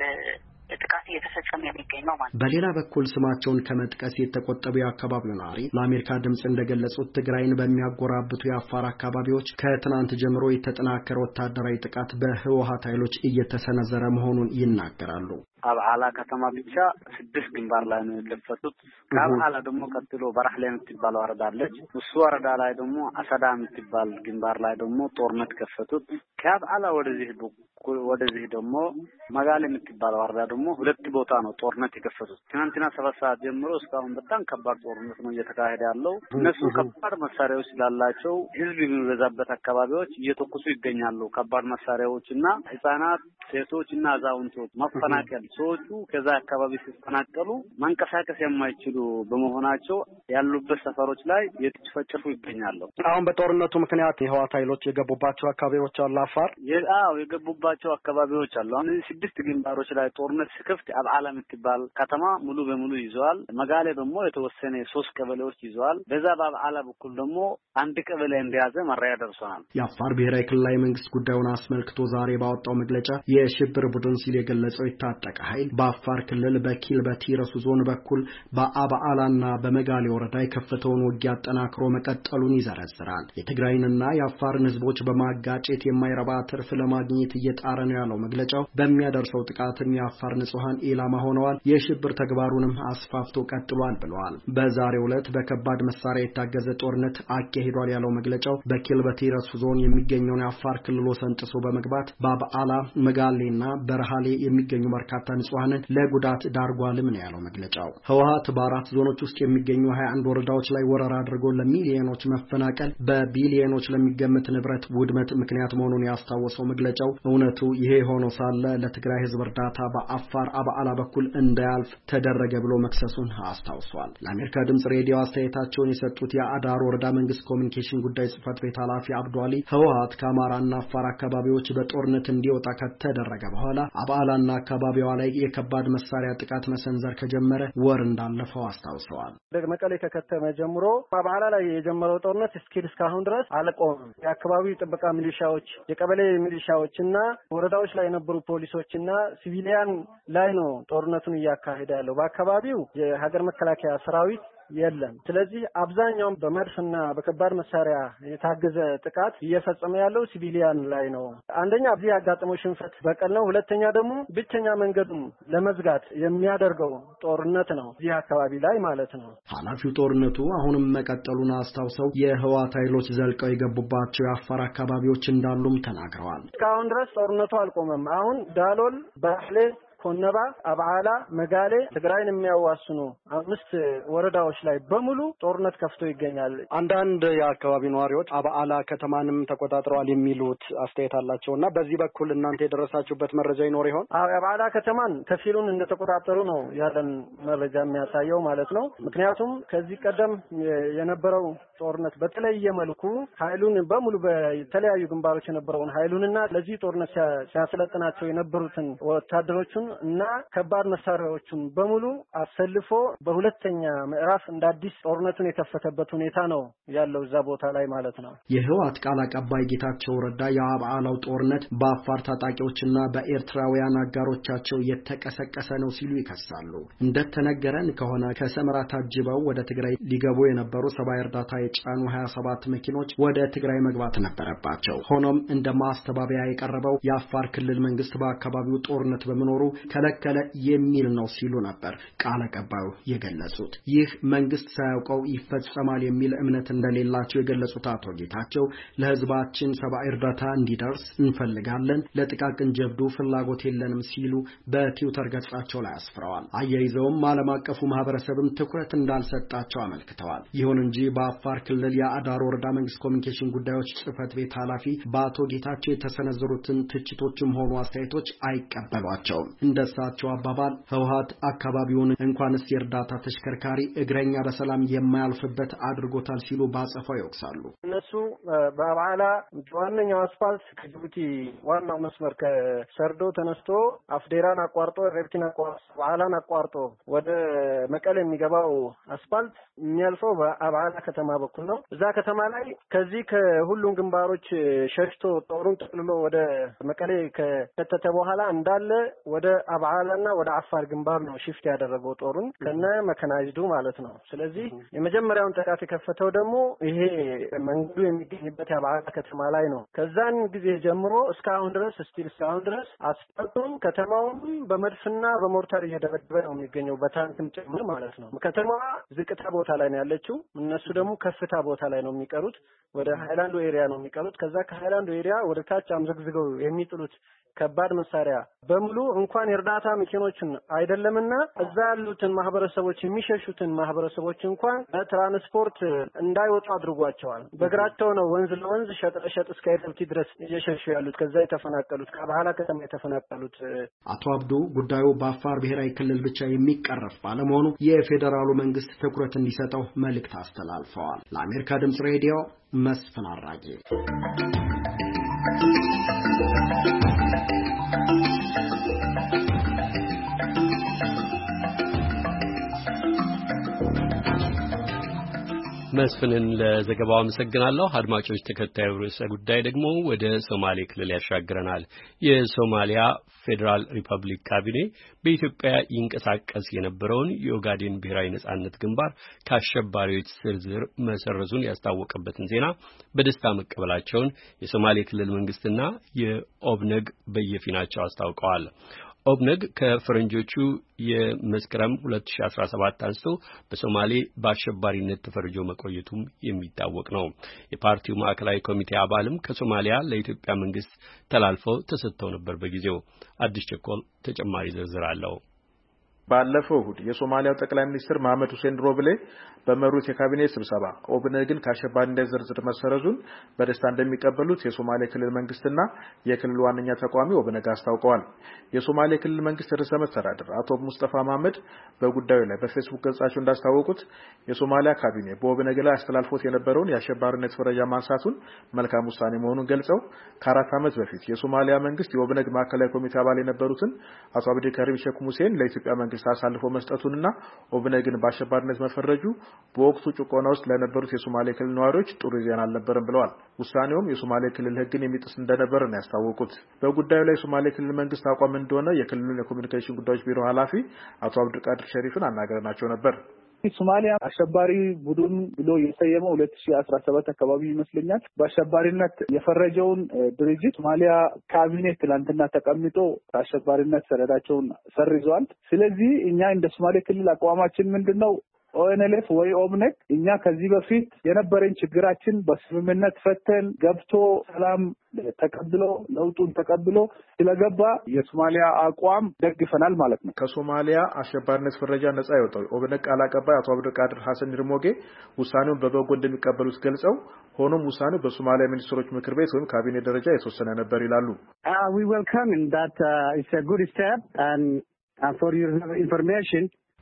ጥቃት እየተፈጸመ የሚገኘው ማለት ነው። በሌላ በኩል ስማቸውን ከመጥቀስ የተቆጠቡ የአካባቢው ነዋሪ ለአሜሪካ ድምጽ እንደገለጹት ትግራይን በሚያጎራብቱ የአፋር አካባቢዎች ከትናንት ጀምሮ የተጠናከረ ወታደራዊ ጥቃት በህወሓት ኃይሎች እየተሰነዘረ መሆኑን ይናገራሉ። አብዓላ ከተማ ብቻ ስድስት ግንባር ላይ ነው የከፈቱት። ከአብዓላ ደግሞ ቀጥሎ በራህሌ የምትባል ወረዳ አለች። እሱ ወረዳ ላይ ደግሞ አሰዳ የምትባል ግንባር ላይ ደግሞ ጦርነት ከፈቱት። ከአብዓላ ወደዚህ ወደዚህ ደግሞ መጋሌ የምትባል ወረዳ ደግሞ ሁለት ቦታ ነው ጦርነት የከፈቱት። ትናንትና ሰባት ሰዓት ጀምሮ እስካሁን በጣም ከባድ ጦርነት ነው እየተካሄደ ያለው። እነሱ ከባድ መሳሪያዎች ስላላቸው ህዝብ የሚበዛበት አካባቢዎች እየተኩሱ ይገኛሉ። ከባድ መሳሪያዎችና ህፃናት፣ ሴቶችና አዛውንቶች ማፈናቀል ሰዎቹ ከዛ አካባቢ ሲፈናቀሉ መንቀሳቀስ የማይችሉ በመሆናቸው ያሉበት ሰፈሮች ላይ የተጨፈጨፉ ይገኛሉ። አሁን በጦርነቱ ምክንያት የህወሓት ኃይሎች የገቡባቸው አካባቢዎች አሉ። አፋር የአው የገቡባቸው አካባቢዎች አሉ። አሁን ስድስት ግንባሮች ላይ ጦርነት ሲከፍት አብዓላ የምትባል ከተማ ሙሉ በሙሉ ይዘዋል። መጋሌ ደግሞ የተወሰነ ሶስት ቀበሌዎች ይዘዋል። በዛ በአብዓላ በኩል ደግሞ አንድ ቀበሌ እንደያዘ መረጃ ደርሶናል። የአፋር ብሔራዊ ክልላዊ መንግስት ጉዳዩን አስመልክቶ ዛሬ ባወጣው መግለጫ የሽብር ቡድን ሲል የገለጸው የታጠቀ ኃይል በአፋር ክልል በኪልበቲ ረሱ ዞን በኩል በአብዓላና በመጋሌ ወረዳ የከፈተውን ውጊያ አጠናክሮ መቀጠሉን ይዘረዝራል። የትግራይንና የአፋርን ህዝቦች በማጋጨት የማይረባ ትርፍ ለማግኘት እየጣረ ነው ያለው መግለጫው በሚያደርሰው ጥቃትም የአፋር ንጹሃን ኢላማ ሆነዋል፣ የሽብር ተግባሩንም አስፋፍቶ ቀጥሏል ብለዋል። በዛሬው ዕለት በከባድ መሳሪያ የታገዘ ጦርነት አካሂዷል ያለው መግለጫው በኪልበቲ ረሱ ዞን የሚገኘውን የአፋር ክልል ሰንጥሶ በመግባት በአብዓላ መጋሌና በረሃሌ የሚገኙ በርካታ ንጹሃንን ለጉዳት ዳርጓልም ነው ያለው መግለጫው። ህወሓት በአራት ዞኖች ውስጥ የሚገኙ ሀያ አንድ ወረዳዎች ላይ ወረራ አድርጎ ለሚሊዮኖች መፈናቀል በቢሊዮኖች ለሚገመት ንብረት ውድመት ምክንያት መሆኑን ያስታወሰው መግለጫው እውነቱ ይሄ ሆኖ ሳለ ለትግራይ ህዝብ እርዳታ በአፋር አብዓላ በኩል እንዳያልፍ ተደረገ ብሎ መክሰሱን አስታውሷል። ለአሜሪካ ድምጽ ሬዲዮ አስተያየታቸውን የሰጡት የአዳር ወረዳ መንግስት ኮሚኒኬሽን ጉዳይ ጽህፈት ቤት ኃላፊ አብዱአሊ ህወሓት ከአማራና አፋር አካባቢዎች በጦርነት እንዲወጣ ከተደረገ በኋላ አብዓላና አካባቢዋ ላይ የከባድ መሳሪያ ጥቃት መሰንዘር ከጀመረ ወር እንዳለፈው አስታውሰዋል። መቀሌ ከከተመ ጀምሮ አብዓላ ላይ የጀመረው ጦርነት እስኪ እስካሁን ድረስ አልቆመም። የአካባቢው ጥበቃ ሚሊሻዎች፣ የቀበሌ ሚሊሻዎችና ወረዳዎች ላይ የነበሩ ፖሊሶችና ሲቪሊያን ላይ ነው ጦርነቱን እያካሄደ ያለው። በአካባቢው የሀገር መከላከያ ሰራዊት የለም። ስለዚህ አብዛኛው በመድፍና በከባድ መሳሪያ የታገዘ ጥቃት እየፈጸመ ያለው ሲቪሊያን ላይ ነው። አንደኛ እዚህ ያጋጠመው ሽንፈት በቀል ነው። ሁለተኛ ደግሞ ብቸኛ መንገዱን ለመዝጋት የሚያደርገው ጦርነት ነው እዚህ አካባቢ ላይ ማለት ነው። ኃላፊው ጦርነቱ አሁንም መቀጠሉን አስታውሰው የህወሓት ኃይሎች ዘልቀው የገቡባቸው የአፋር አካባቢዎች እንዳሉም ተናግረዋል። እስካሁን ድረስ ጦርነቱ አልቆመም። አሁን ዳሎል፣ በራህሌ፣ ኮነባ፣ አብዓላ፣ መጋሌ ትግራይን የሚያዋስኑ አምስት ወረዳዎች ላይ በሙሉ ጦርነት ከፍቶ ይገኛል። አንዳንድ የአካባቢ ነዋሪዎች አብዓላ ከተማንም ተቆጣጥረዋል የሚሉት አስተያየት አላቸውና በዚህ በኩል እናንተ የደረሳችሁበት መረጃ ይኖር ይሆን? አብዓላ ከተማን ከፊሉን እንደተቆጣጠሩ ነው ያለን መረጃ የሚያሳየው ማለት ነው። ምክንያቱም ከዚህ ቀደም የነበረው ጦርነት በተለየ መልኩ ኃይሉን በሙሉ በተለያዩ ግንባሮች የነበረውን ኃይሉንና ለዚህ ጦርነት ሲያሰለጥናቸው የነበሩትን ወታደሮችን እና ከባድ መሳሪያዎችን በሙሉ አሰልፎ በሁለተኛ ምዕራፍ እንደ አዲስ ጦርነቱን የከፈተበት ሁኔታ ነው ያለው እዛ ቦታ ላይ ማለት ነው። የህወሓት ቃል አቀባይ ጌታቸው ረዳ የአብዓላው ጦርነት በአፋር ታጣቂዎችና በኤርትራውያን አጋሮቻቸው የተቀሰቀሰ ነው ሲሉ ይከሳሉ። እንደተነገረን ከሆነ ከሰመራ ታጅበው ወደ ትግራይ ሊገቡ የነበሩ ሰብአዊ እርዳታ የጫኑ ሀያ ሰባት መኪኖች ወደ ትግራይ መግባት ነበረባቸው። ሆኖም እንደ ማስተባበያ የቀረበው የአፋር ክልል መንግስት በአካባቢው ጦርነት በመኖሩ ከለከለ የሚል ነው ሲሉ ነበር ቃል አቀባዩ የገለጹት። ይህ መንግስት ሳያውቀው ይፈጸማል የሚል እምነት እንደሌላቸው የገለጹት አቶ ጌታቸው ለህዝባችን ሰብአዊ እርዳታ እንዲደርስ እንፈልጋለን፣ ለጥቃቅን ጀብዱ ፍላጎት የለንም ሲሉ በትዊተር ገጻቸው ላይ አስፍረዋል። አያይዘውም ዓለም አቀፉ ማህበረሰብም ትኩረት እንዳልሰጣቸው አመልክተዋል። ይሁን እንጂ በአፋር ክልል የአዳር ወረዳ መንግስት ኮሚኒኬሽን ጉዳዮች ጽህፈት ቤት ኃላፊ በአቶ ጌታቸው የተሰነዘሩትን ትችቶችም ሆኑ አስተያየቶች አይቀበሏቸውም። እንደሳቸው አባባል ህወሓት አካባቢውን እንኳንስ የእርዳታ ተሽከርካሪ እግረኛ በሰላም የማያልፍበት አድርጎታል ሲሉ ባጸፋው ይወቅሳሉ። እነሱ በአባላ ዋነኛው አስፋልት ከጅቡቲ ዋናው መስመር ከሰርዶ ተነስቶ አፍዴራን አቋርጦ ረብቲን አቋርጦ አባላን አቋርጦ ወደ መቀሌ የሚገባው አስፋልት የሚያልፈው በአባላ ከተማ በኩል ነው። እዛ ከተማ ላይ ከዚህ ከሁሉም ግንባሮች ሸሽቶ ጦሩን ጠቅልሎ ወደ መቀሌ ከተተ በኋላ እንዳለ ወደ አባላና ወደ አፋር ግንባር ነው ሽፍት ያደረገው ጦሩን ከነ መከናጅዱ ማለት ነው። ስለዚህ የመጀመሪያውን ጥቃት የከፈተው ደግሞ ይሄ መንገዱ የሚገኝበት የአባላ ከተማ ላይ ነው። ከዛን ጊዜ ጀምሮ እስካሁን ድረስ ስቲል እስካሁን ድረስ አስፋልቱም ከተማውም በመድፍና በሞርታር እየደበደበ ነው የሚገኘው በታንክም ጭምር ማለት ነው። ከተማዋ ዝቅታ ቦታ ላይ ነው ያለችው። እነሱ ደግሞ ከፍታ ቦታ ላይ ነው የሚቀሩት። ወደ ሃይላንድ ኤሪያ ነው የሚቀሩት። ከዛ ከሃይላንድ ኤሪያ ወደ ታች አምዘግዝገው የሚጥሉት ከባድ መሳሪያ በሙሉ እንኳን የእርዳታ መኪኖችን አይደለምና እዛ ያሉትን ማህበረሰቦች የሚሸሹትን ማህበረሰቦች እንኳን ትራንስፖርት እንዳይወጡ አድርጓቸዋል። በእግራቸው ነው ወንዝ ለወንዝ ሸጥ ሸጥ እስከ ኤርትራ ድረስ እየሸሹ ያሉት ከዛ የተፈናቀሉት ከባህላ ከተማ የተፈናቀሉት። አቶ አብዱ ጉዳዩ በአፋር ብሔራዊ ክልል ብቻ የሚቀረፍ ባለመሆኑ የፌደራሉ መንግስት ትኩረት እንዲሰጠው መልእክት አስተላልፈዋል። ለአሜሪካ ድምጽ ሬዲዮ መስፍን አራጌ። መስፍንን ለዘገባው አመሰግናለሁ። አድማጮች ተከታዩ ርዕሰ ጉዳይ ደግሞ ወደ ሶማሌ ክልል ያሻግረናል። የሶማሊያ ፌዴራል ሪፐብሊክ ካቢኔ በኢትዮጵያ ይንቀሳቀስ የነበረውን የኦጋዴን ብሔራዊ ነጻነት ግንባር ከአሸባሪዎች ዝርዝር መሰረዙን ያስታወቀበትን ዜና በደስታ መቀበላቸውን የሶማሌ ክልል መንግስትና የኦብነግ በየፊናቸው አስታውቀዋል። ኦብነግ ከፈረንጆቹ የመስከረም ሁለት ሺህ አስራ ሰባት አንስቶ በሶማሌ በአሸባሪነት ተፈርጆ መቆየቱም የሚታወቅ ነው። የፓርቲው ማዕከላዊ ኮሚቴ አባልም ከሶማሊያ ለኢትዮጵያ መንግስት ተላልፈው ተሰጥተው ነበር በጊዜው። አዲስ ቸኮል ተጨማሪ ዝርዝር አለው። ባለፈው እሁድ የሶማሊያው ጠቅላይ ሚኒስትር መሐመድ ሁሴን ድሮብሌ በመሩት የካቢኔ ስብሰባ ኦብነግን ከአሸባሪነት ዝርዝር መሰረዙን በደስታ እንደሚቀበሉት የሶማሌ ክልል መንግስትና የክልሉ ዋነኛ ተቋሚ ኦብነግ አስታውቀዋል። የሶማሌ ክልል መንግስት ርዕሰ መስተዳድር አቶ ሙስጠፋ መሐመድ በጉዳዩ ላይ በፌስቡክ ገጻቸው እንዳስታወቁት የሶማሊያ ካቢኔ በኦብነግ ላይ አስተላልፎት የነበረውን የአሸባሪነት ፈረጃ ማንሳቱን መልካም ውሳኔ መሆኑን ገልጸው ከአራት ዓመት በፊት የሶማሊያ መንግስት የኦብነግ ማዕከላዊ ኮሚቴ አባል የነበሩትን አቶ አብዲ ከሪም ሼክ ሙሴን ለኢትዮጵያ መንግስት አሳልፎ መስጠቱንና ኦብነግን በአሸባሪነት መፈረጁ በወቅቱ ጭቆና ውስጥ ለነበሩት የሶማሌ ክልል ነዋሪዎች ጥሩ ዜና አልነበረም ብለዋል። ውሳኔውም የሶማሌ ክልል ሕግን የሚጥስ እንደነበር ነው ያስታወቁት። በጉዳዩ ላይ የሶማሌ ክልል መንግስት አቋም እንደሆነ የክልሉን የኮሚኒኬሽን ጉዳዮች ቢሮ ኃላፊ አቶ አብዱልቃድር ሸሪፍን አናገርናቸው ነበር። ሶማሊያ አሸባሪ ቡድን ብሎ የሰየመው ሁለት ሺህ አስራ ሰባት አካባቢ ይመስለኛል በአሸባሪነት የፈረጀውን ድርጅት ሶማሊያ ካቢኔ ትላንትና ተቀምጦ አሸባሪነት ሰነዳቸውን ሰርዟል። ስለዚህ እኛ እንደ ሶማሌ ክልል አቋማችን ምንድነው? ኦኤንኤልኤፍ ወይ ኦብነግ እኛ ከዚህ በፊት የነበረን ችግራችን በስምምነት ፈተን ገብቶ ሰላም ተቀብሎ ለውጡን ተቀብሎ ስለገባ የሶማሊያ አቋም ደግፈናል ማለት ነው። ከሶማሊያ አሸባሪነት ፍረጃ ነጻ የወጣው ኦብነግ ቃል አቀባይ አቶ አብዱልቃድር ሐሰን ይርሞጌ ውሳኔውን በበጎ እንደሚቀበሉት ገልጸው ሆኖም ውሳኔው በሶማሊያ ሚኒስትሮች ምክር ቤት ወይም ካቢኔ ደረጃ የተወሰነ ነበር ይላሉ። uh, we welcome that uh, it's a good step and uh, for your information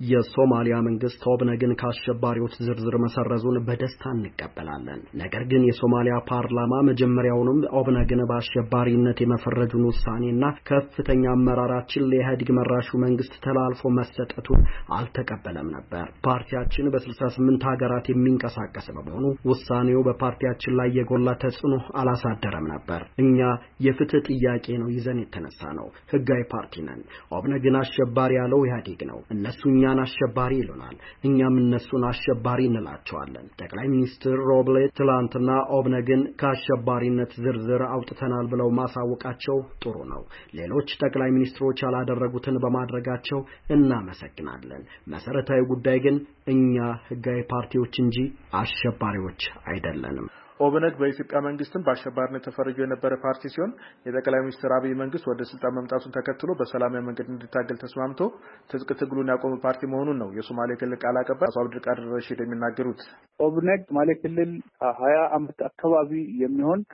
የሶማሊያ መንግስት ኦብነግን ከአሸባሪዎች ዝርዝር መሰረዙን በደስታ እንቀበላለን። ነገር ግን የሶማሊያ ፓርላማ መጀመሪያውንም ኦብነግን በአሸባሪነት የመፈረጁን ውሳኔና ከፍተኛ አመራራችን ለኢህአዴግ መራሹ መንግስት ተላልፎ መሰጠቱን አልተቀበለም ነበር። ፓርቲያችን በስልሳ ስምንት ሀገራት የሚንቀሳቀስ በመሆኑ ውሳኔው በፓርቲያችን ላይ የጎላ ተጽዕኖ አላሳደረም ነበር። እኛ የፍትህ ጥያቄ ነው ይዘን የተነሳ ነው። ህጋዊ ፓርቲ ነን። ኦብነግን አሸባሪ ያለው ኢህአዴግ ነው። እነሱ እኛን አሸባሪ ይሉናል፣ እኛም እነሱን አሸባሪ እንላቸዋለን። ጠቅላይ ሚኒስትር ሮብሌት ትላንትና ኦብነግን ከአሸባሪነት ዝርዝር አውጥተናል ብለው ማሳወቃቸው ጥሩ ነው። ሌሎች ጠቅላይ ሚኒስትሮች ያላደረጉትን በማድረጋቸው እናመሰግናለን። መሰረታዊ ጉዳይ ግን እኛ ህጋዊ ፓርቲዎች እንጂ አሸባሪዎች አይደለንም። ኦብነግ በኢትዮጵያ መንግስትም በአሸባሪነት ተፈርጆ የነበረ ፓርቲ ሲሆን የጠቅላይ ሚኒስትር አብይ መንግስት ወደ ስልጣን መምጣቱን ተከትሎ በሰላማዊ መንገድ እንዲታገል ተስማምቶ ትጥቅ ትግሉን ያቆመ ፓርቲ መሆኑን ነው የሶማሌ ክልል ቃል አቀባይ አቶ አብዱልቃድር ረሺድ የሚናገሩት። ኦብነግ ሶማሌ ክልል ሀያ አመት አካባቢ የሚሆን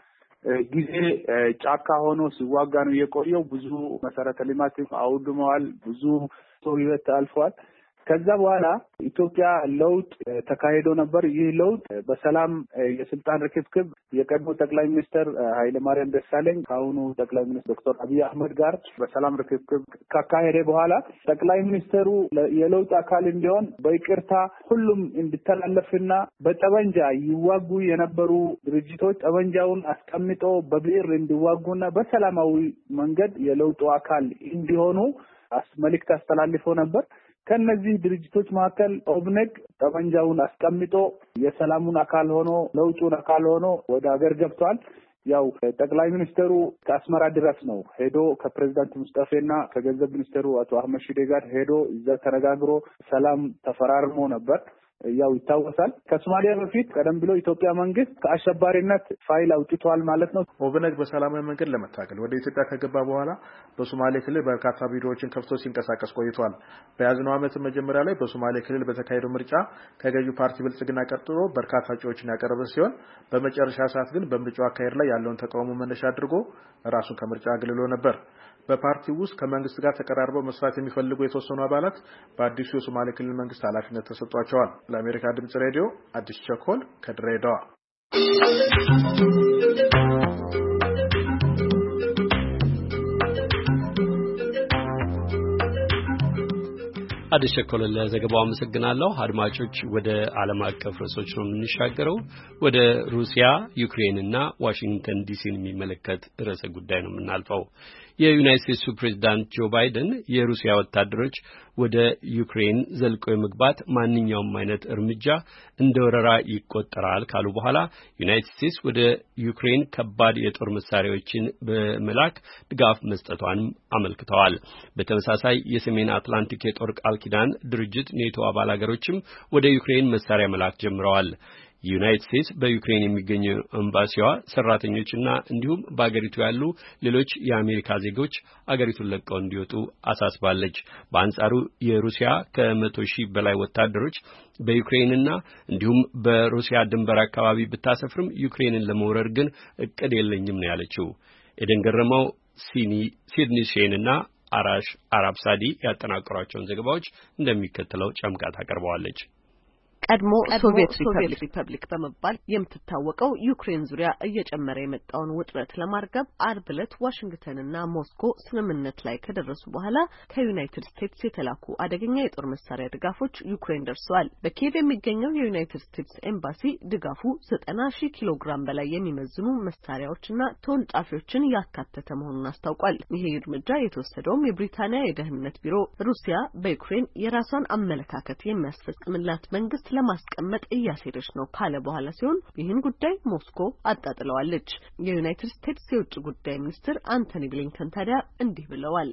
ጊዜ ጫካ ሆኖ ሲዋጋ ነው የቆየው። ብዙ መሰረተ ልማት አውድመዋል። ብዙ ሰው ሕይወት አልፏል። ከዛ በኋላ ኢትዮጵያ ለውጥ ተካሂዶ ነበር። ይህ ለውጥ በሰላም የስልጣን ርክክብ የቀድሞ ጠቅላይ ሚኒስትር ኃይለማርያም ደሳለኝ ከአሁኑ ጠቅላይ ሚኒስትር ዶክተር አብይ አህመድ ጋር በሰላም ርክክብ ካካሄደ በኋላ ጠቅላይ ሚኒስትሩ የለውጥ አካል እንዲሆን በይቅርታ ሁሉም እንዲተላለፍና በጠመንጃ ይዋጉ የነበሩ ድርጅቶች ጠመንጃውን አስቀምጦ በብዕር እንዲዋጉና በሰላማዊ መንገድ የለውጡ አካል እንዲሆኑ መልእክት አስተላልፎ ነበር። ከነዚህ ድርጅቶች መካከል ኦብነግ ጠመንጃውን አስቀምጦ የሰላሙን አካል ሆኖ ለውጡን አካል ሆኖ ወደ ሀገር ገብቷል። ያው ጠቅላይ ሚኒስትሩ ከአስመራ ድረስ ነው ሄዶ ከፕሬዝዳንት ሙስጠፌና ከገንዘብ ሚኒስትሩ አቶ አህመድ ሺዴ ጋር ሄዶ እዛ ተነጋግሮ ሰላም ተፈራርሞ ነበር። ያው ይታወሳል። ከሶማሊያ በፊት ቀደም ብሎ ኢትዮጵያ መንግስት ከአሸባሪነት ፋይል አውጥቷል ማለት ነው። ኦብነግ በሰላማዊ መንገድ ለመታገል ወደ ኢትዮጵያ ከገባ በኋላ በሶማሌ ክልል በርካታ ቢሮዎችን ከፍቶ ሲንቀሳቀስ ቆይቷል። በያዝነው ዓመት መጀመሪያ ላይ በሶማሌ ክልል በተካሄደው ምርጫ ከገዢው ፓርቲ ብልጽግና ቀጥሎ በርካታ እጩዎችን ያቀረበ ሲሆን በመጨረሻ ሰዓት ግን በምርጫው አካሄድ ላይ ያለውን ተቃውሞ መነሻ አድርጎ ራሱን ከምርጫ አግልሎ ነበር። በፓርቲው ውስጥ ከመንግስት ጋር ተቀራርበው መስራት የሚፈልጉ የተወሰኑ አባላት በአዲሱ የሶማሌ ክልል መንግስት ኃላፊነት ተሰጥቷቸዋል። ለአሜሪካ ድምጽ ሬዲዮ አዲስ ቸኮል ከድሬዳዋ። አዲስ ቸኮል ለዘገባው አመሰግናለሁ። አድማጮች ወደ ዓለም አቀፍ ርዕሶች ነው የምንሻገረው። ወደ ሩሲያ፣ ዩክሬን እና ዋሽንግተን ዲሲን የሚመለከት ርዕሰ ጉዳይ ነው የምናልፈው። የዩናይትድ ስቴትሱ ፕሬዝዳንት ጆ ባይደን የሩሲያ ወታደሮች ወደ ዩክሬን ዘልቆ የመግባት ማንኛውም አይነት እርምጃ እንደ ወረራ ይቆጠራል ካሉ በኋላ ዩናይትድ ስቴትስ ወደ ዩክሬን ከባድ የጦር መሳሪያዎችን በመላክ ድጋፍ መስጠቷንም አመልክተዋል። በተመሳሳይ የሰሜን አትላንቲክ የጦር ቃል ኪዳን ድርጅት ኔቶ አባል ሀገሮችም ወደ ዩክሬን መሳሪያ መላክ ጀምረዋል። ዩናይትድ ስቴትስ በዩክሬን የሚገኙ ኤምባሲዋ ሰራተኞችና እንዲሁም በአገሪቱ ያሉ ሌሎች የአሜሪካ ዜጎች አገሪቱን ለቀው እንዲወጡ አሳስባለች። በአንጻሩ የሩሲያ ከመቶ ሺህ በላይ ወታደሮች በዩክሬንና እንዲሁም በሩሲያ ድንበር አካባቢ ብታሰፍርም ዩክሬንን ለመውረር ግን እቅድ የለኝም ነው ያለችው። ኤደን ገረመው ሲድኒ ሼንና አራሽ አራብሳዲ ያጠናቀሯቸውን ዘገባዎች እንደሚከተለው ጨምቃ ታቀርበዋለች። ቀድሞ ሶቪየት ሪፐብሊክ በመባል የምትታወቀው ዩክሬን ዙሪያ እየጨመረ የመጣውን ውጥረት ለማርገብ አርብ ዕለት ዋሽንግተንና ሞስኮ ስምምነት ላይ ከደረሱ በኋላ ከዩናይትድ ስቴትስ የተላኩ አደገኛ የጦር መሳሪያ ድጋፎች ዩክሬን ደርሰዋል። በኪየቭ የሚገኘው የዩናይትድ ስቴትስ ኤምባሲ ድጋፉ ዘጠና ሺህ ኪሎ ግራም በላይ የሚመዝኑ መሳሪያዎችና ተወንጫፊዎችን ያካተተ መሆኑን አስታውቋል። ይሄ እርምጃ የተወሰደውም የብሪታንያ የደህንነት ቢሮ ሩሲያ በዩክሬን የራሷን አመለካከት የሚያስፈጽምላት መንግስት ለማስቀመጥ እያሴደች ነው ካለ በኋላ ሲሆን ይህን ጉዳይ ሞስኮ አጣጥለዋለች። የዩናይትድ ስቴትስ የውጭ ጉዳይ ሚኒስትር አንቶኒ ብሊንከን ታዲያ እንዲህ ብለዋል።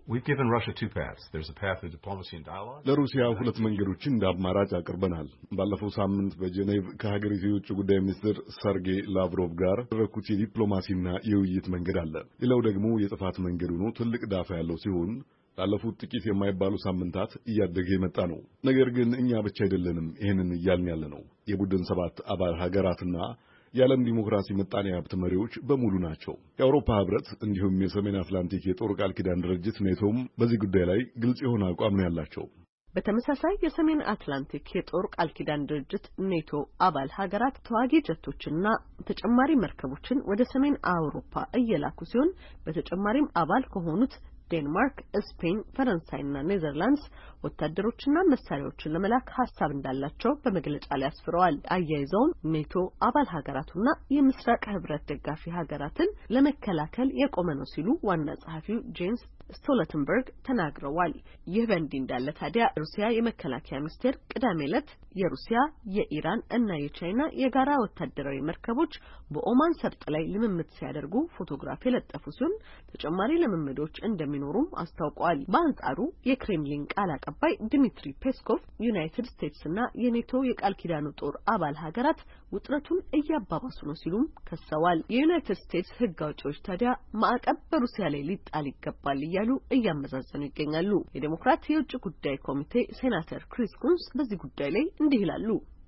ለሩሲያ ሁለት መንገዶችን እንደ አማራጭ አቅርበናል። ባለፈው ሳምንት በጄኔቭ ከሀገሪቱ የውጭ ጉዳይ ሚኒስትር ሰርጌይ ላቭሮቭ ጋር ያደረኩት የዲፕሎማሲና የውይይት መንገድ አለ። ሌላው ደግሞ የጥፋት መንገድ ሆኖ ትልቅ ዳፋ ያለው ሲሆን ላለፉት ጥቂት የማይባሉ ሳምንታት እያደገ የመጣ ነው። ነገር ግን እኛ ብቻ አይደለንም ይሄንን እያልን ያለ ነው። የቡድን ሰባት አባል ሀገራትና የዓለም ዲሞክራሲ ምጣኔ ሀብት መሪዎች በሙሉ ናቸው። የአውሮፓ ህብረት እንዲሁም የሰሜን አትላንቲክ የጦር ቃል ኪዳን ድርጅት ኔቶም በዚህ ጉዳይ ላይ ግልጽ የሆነ አቋም ነው ያላቸው። በተመሳሳይ የሰሜን አትላንቲክ የጦር ቃል ኪዳን ድርጅት ኔቶ አባል ሀገራት ተዋጊ ጀቶችና ተጨማሪ መርከቦችን ወደ ሰሜን አውሮፓ እየላኩ ሲሆን በተጨማሪም አባል ከሆኑት ዴንማርክ፣ ስፔን፣ ፈረንሳይና ኔዘርላንድስ ወታደሮችና መሳሪያዎችን ለመላክ ሀሳብ እንዳላቸው በመግለጫ ላይ አስፍረዋል። አያይዘውም ኔቶ አባል ሀገራቱና የምስራቅ ህብረት ደጋፊ ሀገራትን ለመከላከል የቆመ ነው ሲሉ ዋና ጸሐፊው ጄንስ ስቶልተንበርግ ተናግረዋል። ይህ በእንዲህ እንዳለ ታዲያ ሩሲያ የመከላከያ ሚኒስቴር ቅዳሜ ዕለት የሩሲያ፣ የኢራን እና የቻይና የጋራ ወታደራዊ መርከቦች በኦማን ሰርጥ ላይ ልምምድ ሲያደርጉ ፎቶግራፍ የለጠፉ ሲሆን ተጨማሪ ልምምዶች እንደሚኖሩም አስታውቀዋል። በአንጻሩ የክሬምሊን ቃል አቀባይ ዲሚትሪ ፔስኮቭ ዩናይትድ ስቴትስ እና የኔቶ የቃል ኪዳኑ ጦር አባል ሀገራት ውጥረቱን እያባባሱ ነው ሲሉም ከሰዋል። የዩናይትድ ስቴትስ ህግ አውጪዎች ታዲያ ማዕቀብ በሩሲያ ላይ ሊጣል ይገባል እያሉ እያመዛዘኑ ይገኛሉ። የዴሞክራት የውጭ ጉዳይ ኮሚቴ ሴናተር ክሪስ ኩንስ በዚህ ጉዳይ ላይ እንዲህ ይላሉ።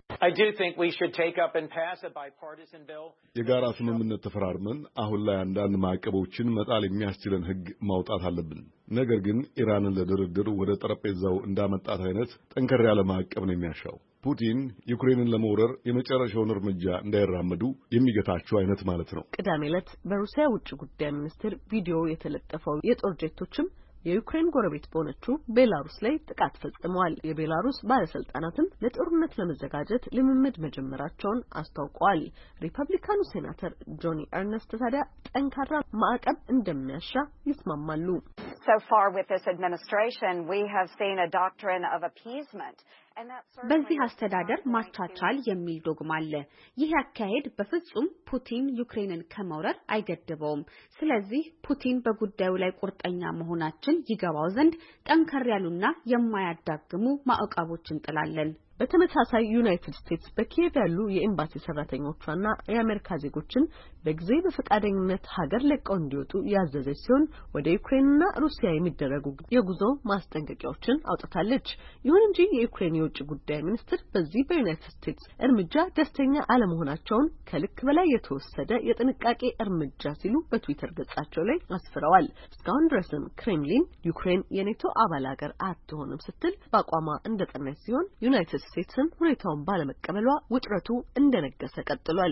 I do think we should take up and pass a bipartisan bill. የጋራ ስምምነት ተፈራርመን አሁን ላይ አንዳንድ ማዕቀቦችን መጣል የሚያስችለን ሕግ ማውጣት አለብን። ነገር ግን ኢራንን ለድርድር ወደ ጠረጴዛው እንዳመጣት አይነት ጠንከር ያለ ማዕቀብ ነው የሚያሻው። ፑቲን ዩክሬንን ለመውረር የመጨረሻውን እርምጃ እንዳይራመዱ የሚገታቸው አይነት ማለት ነው። ቅዳሜ ዕለት በሩሲያ ውጭ ጉዳይ ሚኒስቴር ቪዲዮ የተለጠፈው የጦር ጄቶችም የዩክሬን ጎረቤት በሆነችው ቤላሩስ ላይ ጥቃት ፈጽመዋል። የቤላሩስ ባለስልጣናትም ለጦርነት ለመዘጋጀት ልምምድ መጀመራቸውን አስታውቀዋል። ሪፐብሊካኑ ሴናተር ጆኒ ኤርነስት ታዲያ ጠንካራ ማዕቀብ እንደሚያሻ ይስማማሉ። So far with this administration we have seen a doctrine of appeasement. በዚህ አስተዳደር ማቻቻል የሚል ዶግማ አለ። ይህ አካሄድ በፍጹም ፑቲን ዩክሬንን ከመውረር አይገድበውም። ስለዚህ ፑቲን በጉዳዩ ላይ ቁርጠኛ መሆናችን ይገባው ዘንድ ጠንከር ያሉና የማያዳግሙ ማዕቀቦችን እንጥላለን። በተመሳሳይ ዩናይትድ ስቴትስ በኪየቭ ያሉ የኤምባሲ ሰራተኞቿና የአሜሪካ ዜጎችን በጊዜ በፈቃደኝነት ሀገር ለቀው እንዲወጡ ያዘዘች ሲሆን ወደ ዩክሬንና ሩሲያ የሚደረጉ የጉዞ ማስጠንቀቂያዎችን አውጥታለች። ይሁን እንጂ የዩክሬን የውጭ ጉዳይ ሚኒስትር በዚህ በዩናይትድ ስቴትስ እርምጃ ደስተኛ አለመሆናቸውን ከልክ በላይ የተወሰደ የጥንቃቄ እርምጃ ሲሉ በትዊተር ገጻቸው ላይ አስፍረዋል። እስካሁን ድረስም ክሬምሊን ዩክሬን የኔቶ አባል ሀገር አትሆንም ስትል በአቋሟ እንደጸናች ሲሆን ዩናይትድ ስቴትስም ሁኔታውን ባለመቀበሏ ውጥረቱ እንደነገሰ ቀጥሏል።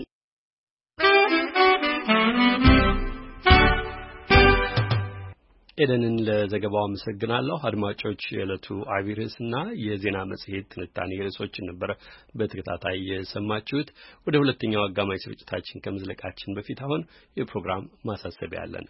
ኤደንን ለዘገባው አመሰግናለሁ። አድማጮች የዕለቱ አብይ ርዕስና የዜና መጽሔት ትንታኔ ርዕሶችን ነበር በተከታታይ የሰማችሁት። ወደ ሁለተኛው አጋማሽ ስርጭታችን ከመዝለቃችን በፊት አሁን የፕሮግራም ማሳሰቢያ አለን።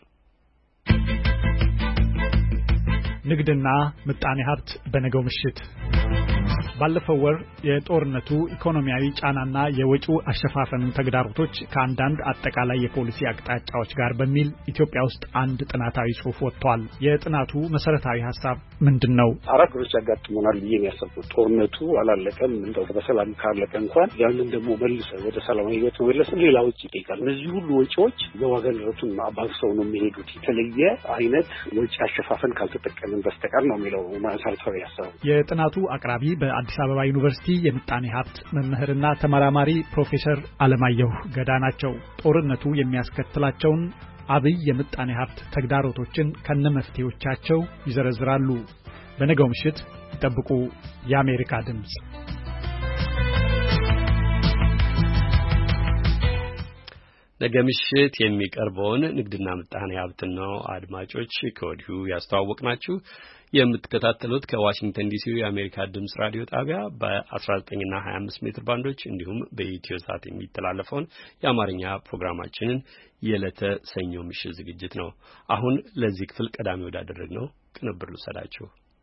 ንግድና ምጣኔ ሀብት በነገው ምሽት ባለፈው ወር የጦርነቱ ኢኮኖሚያዊ ጫናና የወጪው አሸፋፈኑ ተግዳሮቶች ከአንዳንድ አጠቃላይ የፖሊሲ አቅጣጫዎች ጋር በሚል ኢትዮጵያ ውስጥ አንድ ጥናታዊ ጽሑፍ ወጥቷል። የጥናቱ መሰረታዊ ሐሳብ ምንድነው? አራት ነገሮች ያጋጥሙናል ብዬ ያሰብኩት ጦርነቱ አላለቀም፣ እንደው በሰላም ካለቀ እንኳን ያንን ደግሞ መልሰ ወደ ሰላማዊ ህይወት መመለስ ሌላ ወጪ ይጠይቃል። እነዚህ ሁሉ ወጪዎች የዋጋ ንረቱን አባብሰው ነው የሚሄዱት። የተለየ አይነት ወጪ አሸፋፈን ካልተጠቀምን በስተቀር ነው የሚለው መሰረታዊ ሐሳብ። የጥናቱ አቅራቢ በአዲስ አበባ ዩኒቨርሲቲ የምጣኔ ሀብት መምህርና ተመራማሪ ፕሮፌሰር አለማየሁ ገዳ ናቸው። ጦርነቱ የሚያስከትላቸውን አብይ የምጣኔ ሀብት ተግዳሮቶችን ከነመፍትሄዎቻቸው ይዘረዝራሉ። በነገው ምሽት ይጠብቁ። የአሜሪካ ድምጽ ነገ ምሽት የሚቀርበውን ንግድና ምጣኔ ሀብት ነው አድማጮች ከወዲሁ ያስተዋወቅናችሁ። የምትከታተሉት ከዋሽንግተን ዲሲ የአሜሪካ ድምጽ ራዲዮ ጣቢያ በ19 እና ሀያ አምስት ሜትር ባንዶች እንዲሁም በኢትዮ ሳት የሚተላለፈውን የአማርኛ ፕሮግራማችንን የዕለተ ሰኞ ምሽት ዝግጅት ነው። አሁን ለዚህ ክፍል ቀዳሚ ወዳደረግነው ቅንብር ልውሰዳችሁ።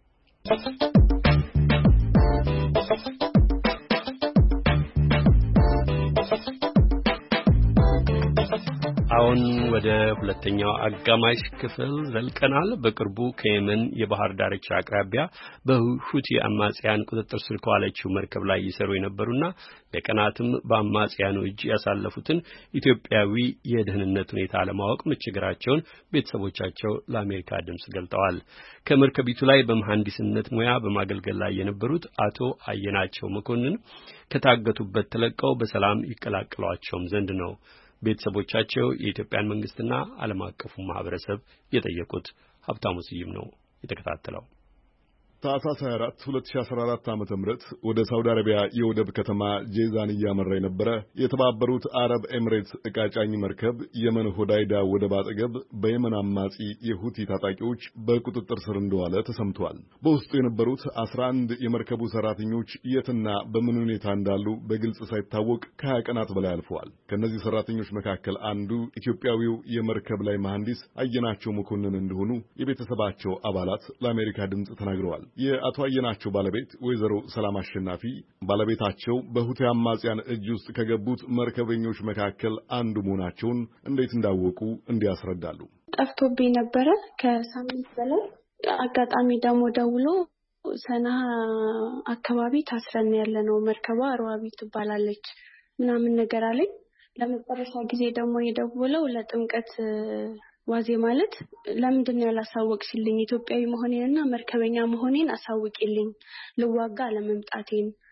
አሁን ወደ ሁለተኛው አጋማሽ ክፍል ዘልቀናል። በቅርቡ ከየመን የባህር ዳርቻ አቅራቢያ በሁቲ አማጽያን ቁጥጥር ስር ከዋለችው መርከብ ላይ ይሰሩ የነበሩና ለቀናትም በአማጽያኑ እጅ ያሳለፉትን ኢትዮጵያዊ የደህንነት ሁኔታ ለማወቅ መቸገራቸውን ቤተሰቦቻቸው ለአሜሪካ ድምጽ ገልጠዋል። ከመርከቢቱ ላይ በመሐንዲስነት ሙያ በማገልገል ላይ የነበሩት አቶ አየናቸው መኮንን ከታገቱበት ተለቀው በሰላም ይቀላቀሏቸውም ዘንድ ነው ቤተሰቦቻቸው የኢትዮጵያን መንግስትና ዓለም አቀፉ ማህበረሰብ የጠየቁት። ሀብታሙ ስዩም ነው የተከታተለው። ታህሳስ ሃያ አራት ሁለት ሺህ አስራ አራት ዓመተ ምህረት ወደ ሳውዲ አረቢያ የወደብ ከተማ ጄዛን እያመራ የነበረ የተባበሩት አረብ ኤሚሬትስ ዕቃ ጫኝ መርከብ የመን ሆዳይዳ ወደብ አጠገብ በየመን አማጺ የሁቲ ታጣቂዎች በቁጥጥር ስር እንደዋለ ተሰምቷል። በውስጡ የነበሩት አስራ አንድ የመርከቡ ሰራተኞች የትና በምን ሁኔታ እንዳሉ በግልጽ ሳይታወቅ ከሀያ ቀናት በላይ አልፈዋል። ከነዚህ ሰራተኞች መካከል አንዱ ኢትዮጵያዊው የመርከብ ላይ መሐንዲስ አየናቸው መኮንን እንደሆኑ የቤተሰባቸው አባላት ለአሜሪካ ድምጽ ተናግረዋል። የአቶ አየናቸው ባለቤት ወይዘሮ ሰላም አሸናፊ ባለቤታቸው በሁቲ አማጽያን እጅ ውስጥ ከገቡት መርከበኞች መካከል አንዱ መሆናቸውን እንዴት እንዳወቁ እንዲያስረዳሉ። ጠፍቶብኝ ነበረ ከሳምንት በላይ። አጋጣሚ ደግሞ ደውሎ ሰና አካባቢ ታስረን ያለነው መርከቧ አርዋቢ ትባላለች ምናምን ነገር አለኝ። ለመጨረሻ ጊዜ ደግሞ የደወለው ለጥምቀት ዋዜ ማለት ለምንድን ነው ያላሳወቅሽልኝ? ኢትዮጵያዊ መሆኔንና መርከበኛ መሆኔን አሳውቂልኝ፣ ልዋጋ ለመምጣቴን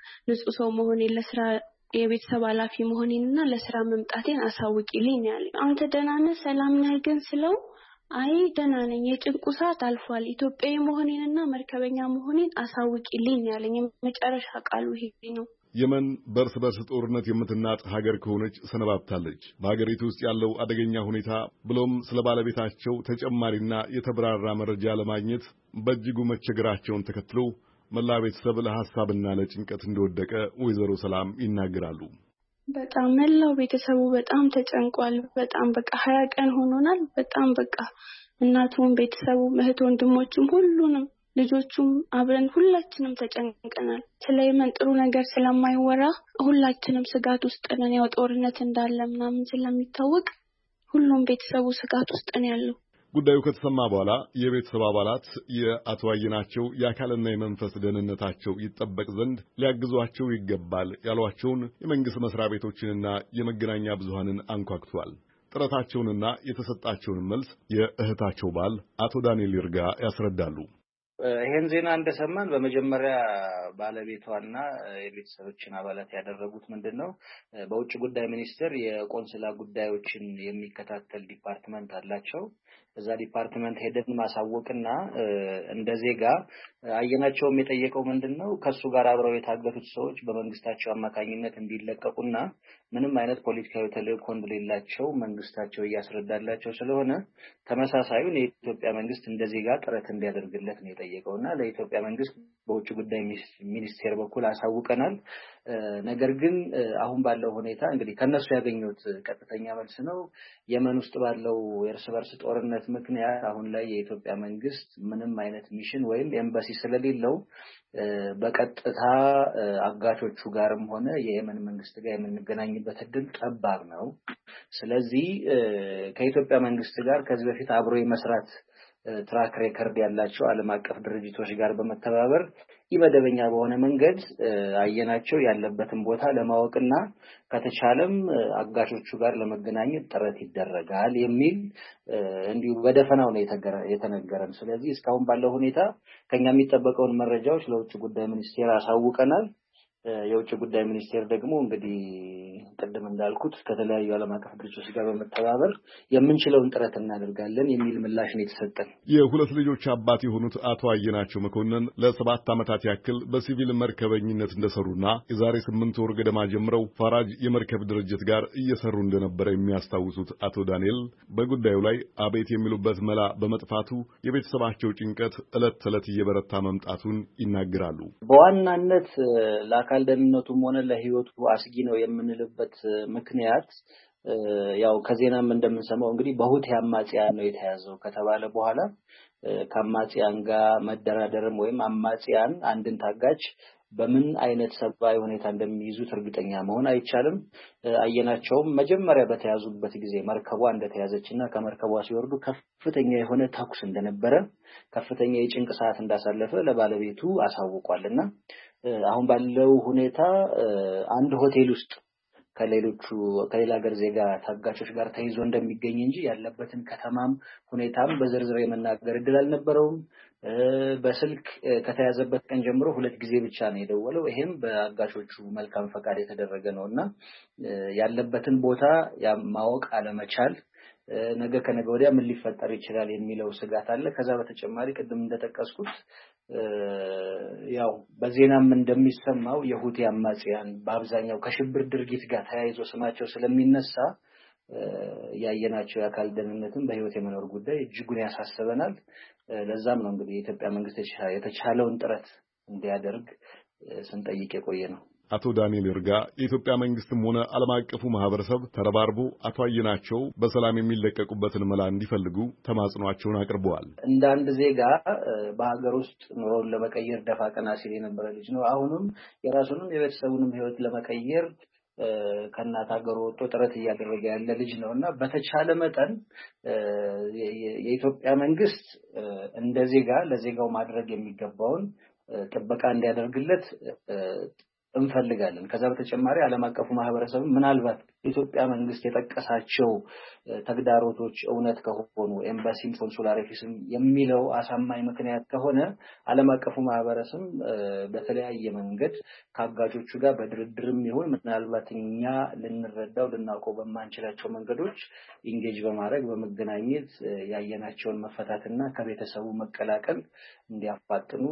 ንጹህ ሰው መሆኔን ለስራ የቤተሰብ ኃላፊ መሆኔንና ለስራ መምጣቴን አሳውቂልኝ ያለ አንተ ደህና ነህ ሰላም ነህ ግን ስለው አይ ደህና ነኝ የጭንቁ ሰዓት አልፏል ኢትዮጵያዊ መሆኔንና መርከበኛ መሆኔን አሳውቂልኝ ያለኝ መጨረሻ ቃሉ ይሄ ነው። የመን በርስ በርስ ጦርነት የምትናጥ ሀገር ከሆነች ሰነባብታለች። በሀገሪቱ ውስጥ ያለው አደገኛ ሁኔታ ብሎም ስለ ባለቤታቸው ተጨማሪና የተብራራ መረጃ ለማግኘት በእጅጉ መቸገራቸውን ተከትሎ መላ ቤተሰብ ለሐሳብና ለጭንቀት እንደወደቀ ወይዘሮ ሰላም ይናገራሉ። በጣም መላው ቤተሰቡ በጣም ተጨንቋል። በጣም በቃ ሀያ ቀን ሆኖናል። በጣም በቃ እናቱም ቤተሰቡ እህት ወንድሞችም ሁሉንም ልጆቹም አብረን ሁላችንም ተጨንቀናል። ስለ የመን ጥሩ ነገር ስለማይወራ ሁላችንም ስጋት ውስጥ ነን። ያው ጦርነት እንዳለ ምናምን ስለሚታወቅ ሁሉም ቤተሰቡ ስጋት ውስጥ ነው ያለው። ጉዳዩ ከተሰማ በኋላ የቤተሰብ አባላት የአቶ አየናቸው የአካልና የመንፈስ ደህንነታቸው ይጠበቅ ዘንድ ሊያግዟቸው ይገባል ያሏቸውን የመንግስት መስሪያ ቤቶችንና የመገናኛ ብዙሃንን አንኳኩቷል። ጥረታቸውንና የተሰጣቸውን መልስ የእህታቸው ባል አቶ ዳንኤል ይርጋ ያስረዳሉ። ይሄን ዜና እንደሰማን በመጀመሪያ ባለቤቷና የቤተሰቦችን አባላት ያደረጉት ምንድነው በውጭ ጉዳይ ሚኒስቴር የቆንስላ ጉዳዮችን የሚከታተል ዲፓርትመንት አላቸው። እዛ ዲፓርትመንት ሄደን ማሳወቅና እንደዜጋ አየናቸውም የጠየቀው ምንድነው ከሱ ጋር አብረው የታገቱት ሰዎች በመንግስታቸው አማካኝነት እንዲለቀቁና ምንም አይነት ፖለቲካዊ ተልእኮ እንደሌላቸው መንግስታቸው ያስረዳላቸው ስለሆነ ተመሳሳዩን የኢትዮጵያ መንግስት እንደዜጋ ጥረት እንዲያደርግለት ነው የጠየቀውና ለኢትዮጵያ መንግስት በውጭ ጉዳይ ሚኒስቴር በኩል አሳውቀናል። ነገር ግን አሁን ባለው ሁኔታ እንግዲህ ከነሱ ያገኙት ቀጥተኛ መልስ ነው የመን ውስጥ ባለው የእርስ በርስ ጦርነት ምክንያት አሁን ላይ የኢትዮጵያ መንግስት ምንም አይነት ሚሽን ወይም ኤምባሲ ስለሌለው በቀጥታ አጋቾቹ ጋርም ሆነ የየመን መንግስት ጋር የምንገናኝበት እድል ጠባብ ነው። ስለዚህ ከኢትዮጵያ መንግስት ጋር ከዚህ በፊት አብሮ የመስራት ትራክ ሬከርድ ያላቸው ዓለም አቀፍ ድርጅቶች ጋር በመተባበር ይመደበኛ በሆነ መንገድ አየናቸው ያለበትን ቦታ ለማወቅና ከተቻለም አጋቾቹ ጋር ለመገናኘት ጥረት ይደረጋል የሚል እንዲሁ በደፈናው ነው የተነገረን። ስለዚህ እስካሁን ባለው ሁኔታ ከኛ የሚጠበቀውን መረጃዎች ለውጭ ጉዳይ ሚኒስቴር አሳውቀናል። የውጭ ጉዳይ ሚኒስቴር ደግሞ እንግዲህ ቀደም እንዳልኩት ከተለያዩ ዓለም አቀፍ ድርጅቶች ጋር በመተባበር የምንችለውን ጥረት እናደርጋለን የሚል ምላሽ ነው የተሰጠን። የሁለት ልጆች አባት የሆኑት አቶ አየናቸው መኮንን ለሰባት ዓመታት ያክል በሲቪል መርከበኝነት እንደሰሩና የዛሬ ስምንት ወር ገደማ ጀምረው ፋራጅ የመርከብ ድርጅት ጋር እየሰሩ እንደነበረ የሚያስታውሱት አቶ ዳንኤል በጉዳዩ ላይ አቤት የሚሉበት መላ በመጥፋቱ የቤተሰባቸው ጭንቀት ዕለት ተዕለት እየበረታ መምጣቱን ይናገራሉ። በዋናነት ለአካል ደህንነቱም ሆነ ለህይወቱ አስጊ ነው የምንልበት ምክንያት ያው ከዜናም እንደምንሰማው እንግዲህ በሁቲ አማጽያን ነው የተያዘው ከተባለ በኋላ ከአማጽያን ጋር መደራደርም ወይም አማጽያን አንድን ታጋች በምን አይነት ሰባዊ ሁኔታ እንደሚይዙት እርግጠኛ መሆን አይቻልም። አየናቸውም መጀመሪያ በተያዙበት ጊዜ መርከቧ እንደተያዘችና ከመርከቧ ሲወርዱ ከፍተኛ የሆነ ተኩስ እንደነበረ ከፍተኛ የጭንቅ ሰዓት እንዳሳለፈ ለባለቤቱ አሳውቋልና አሁን ባለው ሁኔታ አንድ ሆቴል ውስጥ ከሌሎቹ ከሌላ ሀገር ዜጋ ታጋቾች ጋር ተይዞ እንደሚገኝ እንጂ ያለበትን ከተማም ሁኔታም በዝርዝር የመናገር እድል አልነበረውም። በስልክ ከተያዘበት ቀን ጀምሮ ሁለት ጊዜ ብቻ ነው የደወለው። ይሄም በአጋቾቹ መልካም ፈቃድ የተደረገ ነውና ያለበትን ቦታ ማወቅ አለመቻል ነገ ከነገ ወዲያ ምን ሊፈጠር ይችላል የሚለው ስጋት አለ። ከዛ በተጨማሪ ቅድም እንደተጠቀስኩት ያው በዜናም እንደሚሰማው የሁቲ አማጽያን በአብዛኛው ከሽብር ድርጊት ጋር ተያይዞ ስማቸው ስለሚነሳ ያየናቸው የአካል ደህንነትን በህይወት የመኖር ጉዳይ እጅጉን ያሳስበናል። ለዛም ነው እንግዲህ የኢትዮጵያ መንግስት የተቻለውን ጥረት እንዲያደርግ ስንጠይቅ የቆየ ነው። አቶ ዳንኤል ይርጋ የኢትዮጵያ መንግስትም ሆነ ዓለም አቀፉ ማህበረሰብ ተረባርቦ አቶ አየናቸው በሰላም የሚለቀቁበትን መላ እንዲፈልጉ ተማጽኗቸውን አቅርበዋል። እንደ አንድ ዜጋ በሀገር ውስጥ ኑሮውን ለመቀየር ደፋ ቀና ሲል የነበረ ልጅ ነው። አሁንም የራሱንም የቤተሰቡንም ህይወት ለመቀየር ከእናት ሀገሩ ወጥቶ ጥረት እያደረገ ያለ ልጅ ነውና በተቻለ መጠን የኢትዮጵያ መንግስት እንደ ዜጋ ለዜጋው ማድረግ የሚገባውን ጥበቃ እንዲያደርግለት እንፈልጋለን። ከዛ በተጨማሪ ዓለም አቀፉ ማህበረሰብ ምናልባት የኢትዮጵያ መንግስት የጠቀሳቸው ተግዳሮቶች እውነት ከሆኑ ኤምባሲም ኮንሱላር ኦፊስም የሚለው አሳማኝ ምክንያት ከሆነ ዓለም አቀፉ ማህበረሰብ በተለያየ መንገድ ከአጋጆቹ ጋር በድርድርም ይሁን ምናልባት እኛ ልንረዳው ልናውቀው በማንችላቸው መንገዶች ኢንጌጅ በማድረግ በመገናኘት ያየናቸውን መፈታትና ከቤተሰቡ መቀላቀል እንዲያፋጥኑ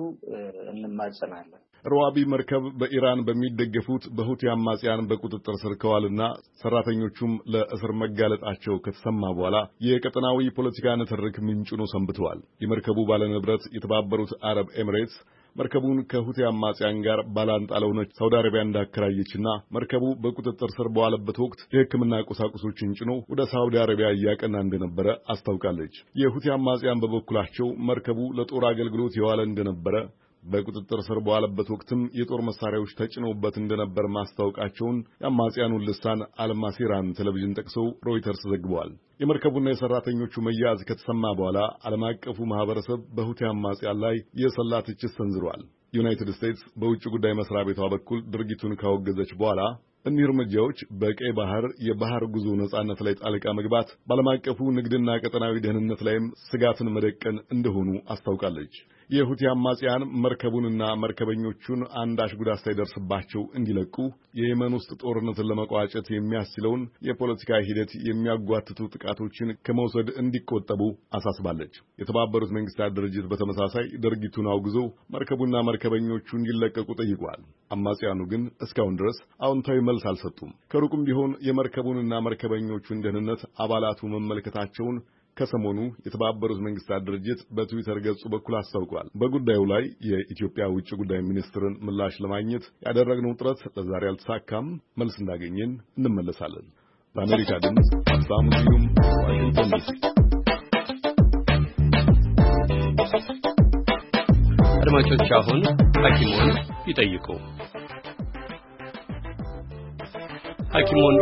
እንማጸናለን። ሮዋቢ መርከብ በኢራን በሚደገፉት በሁቲ አማጽያን በቁጥጥር ስር ከዋልና ሰራተኞቹም ለእስር መጋለጣቸው ከተሰማ በኋላ የቀጠናዊ ፖለቲካ ንትርክ ምንጭ ሆኖ ሰንብተዋል። የመርከቡ ባለንብረት የተባበሩት አረብ ኤሚሬትስ መርከቡን ከሁቲ አማጽያን ጋር ባላንጣ ለሆነች ሳውዲ አረቢያ እንዳከራየችና መርከቡ በቁጥጥር ስር በዋለበት ወቅት የሕክምና ቁሳቁሶችን ጭኖ ወደ ሳውዲ አረቢያ እያቀና እንደነበረ አስታውቃለች። የሁቲ አማጽያን በበኩላቸው መርከቡ ለጦር አገልግሎት የዋለ እንደነበረ በቁጥጥር ስር በዋለበት ወቅትም የጦር መሳሪያዎች ተጭነውበት እንደነበር ማስታወቃቸውን የአማጽያኑን ልሳን አልማሲራን ቴሌቪዥን ጠቅሰው ሮይተርስ ዘግበዋል። የመርከቡና የሰራተኞቹ መያዝ ከተሰማ በኋላ ዓለም አቀፉ ማህበረሰብ በሁቲ አማጽያን ላይ የሰላ ትችት ሰንዝሯል። ዩናይትድ ስቴትስ በውጭ ጉዳይ መስሪያ ቤቷ በኩል ድርጊቱን ካወገዘች በኋላ እኒህ እርምጃዎች በቀይ ባህር የባህር ጉዞ ነጻነት ላይ ጣልቃ መግባት፣ በዓለም አቀፉ ንግድና ቀጠናዊ ደህንነት ላይም ስጋትን መደቀን እንደሆኑ አስታውቃለች። የሁቲ አማጽያን መርከቡንና መርከበኞቹን አንዳች ጉዳት ሳይደርስባቸው እንዲለቁ የየመን ውስጥ ጦርነትን ለመቋጨት የሚያስችለውን የፖለቲካ ሂደት የሚያጓትቱ ጥቃቶችን ከመውሰድ እንዲቆጠቡ አሳስባለች። የተባበሩት መንግስታት ድርጅት በተመሳሳይ ድርጊቱን አውግዞ መርከቡና መርከበኞቹ እንዲለቀቁ ጠይቋል። አማጽያኑ ግን እስካሁን ድረስ አዎንታዊ መልስ አልሰጡም። ከሩቅም ቢሆን የመርከቡንና መርከበኞቹን ደህንነት አባላቱ መመልከታቸውን ከሰሞኑ የተባበሩት መንግስታት ድርጅት በትዊተር ገጹ በኩል አስታውቋል። በጉዳዩ ላይ የኢትዮጵያ ውጭ ጉዳይ ሚኒስትርን ምላሽ ለማግኘት ያደረግነው ጥረት ለዛሬ አልተሳካም። መልስ እንዳገኘን እንመለሳለን። በአሜሪካ ድምፅ ሳሙሲዩም ዋሽንግተን ዲሲ። አድማጮች አሁን ሐኪሙን ይጠይቁ ሐኪሙን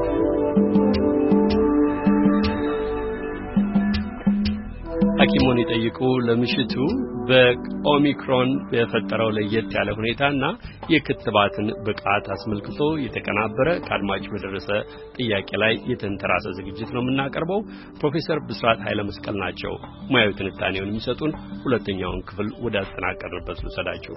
ሐኪሙን ይጠይቁ ለምሽቱ በኦሚክሮን የፈጠረው ለየት ያለ ሁኔታና የክትባትን ብቃት አስመልክቶ የተቀናበረ ከአድማጭ በደረሰ ጥያቄ ላይ የተንተራሰ ዝግጅት ነው የምናቀርበው። ፕሮፌሰር ብስራት ኃይለ መስቀል ናቸው ሙያዊ ትንታኔውን የሚሰጡን። ሁለተኛውን ክፍል ወደ አጠናቀርንበት ልውሰዳችሁ።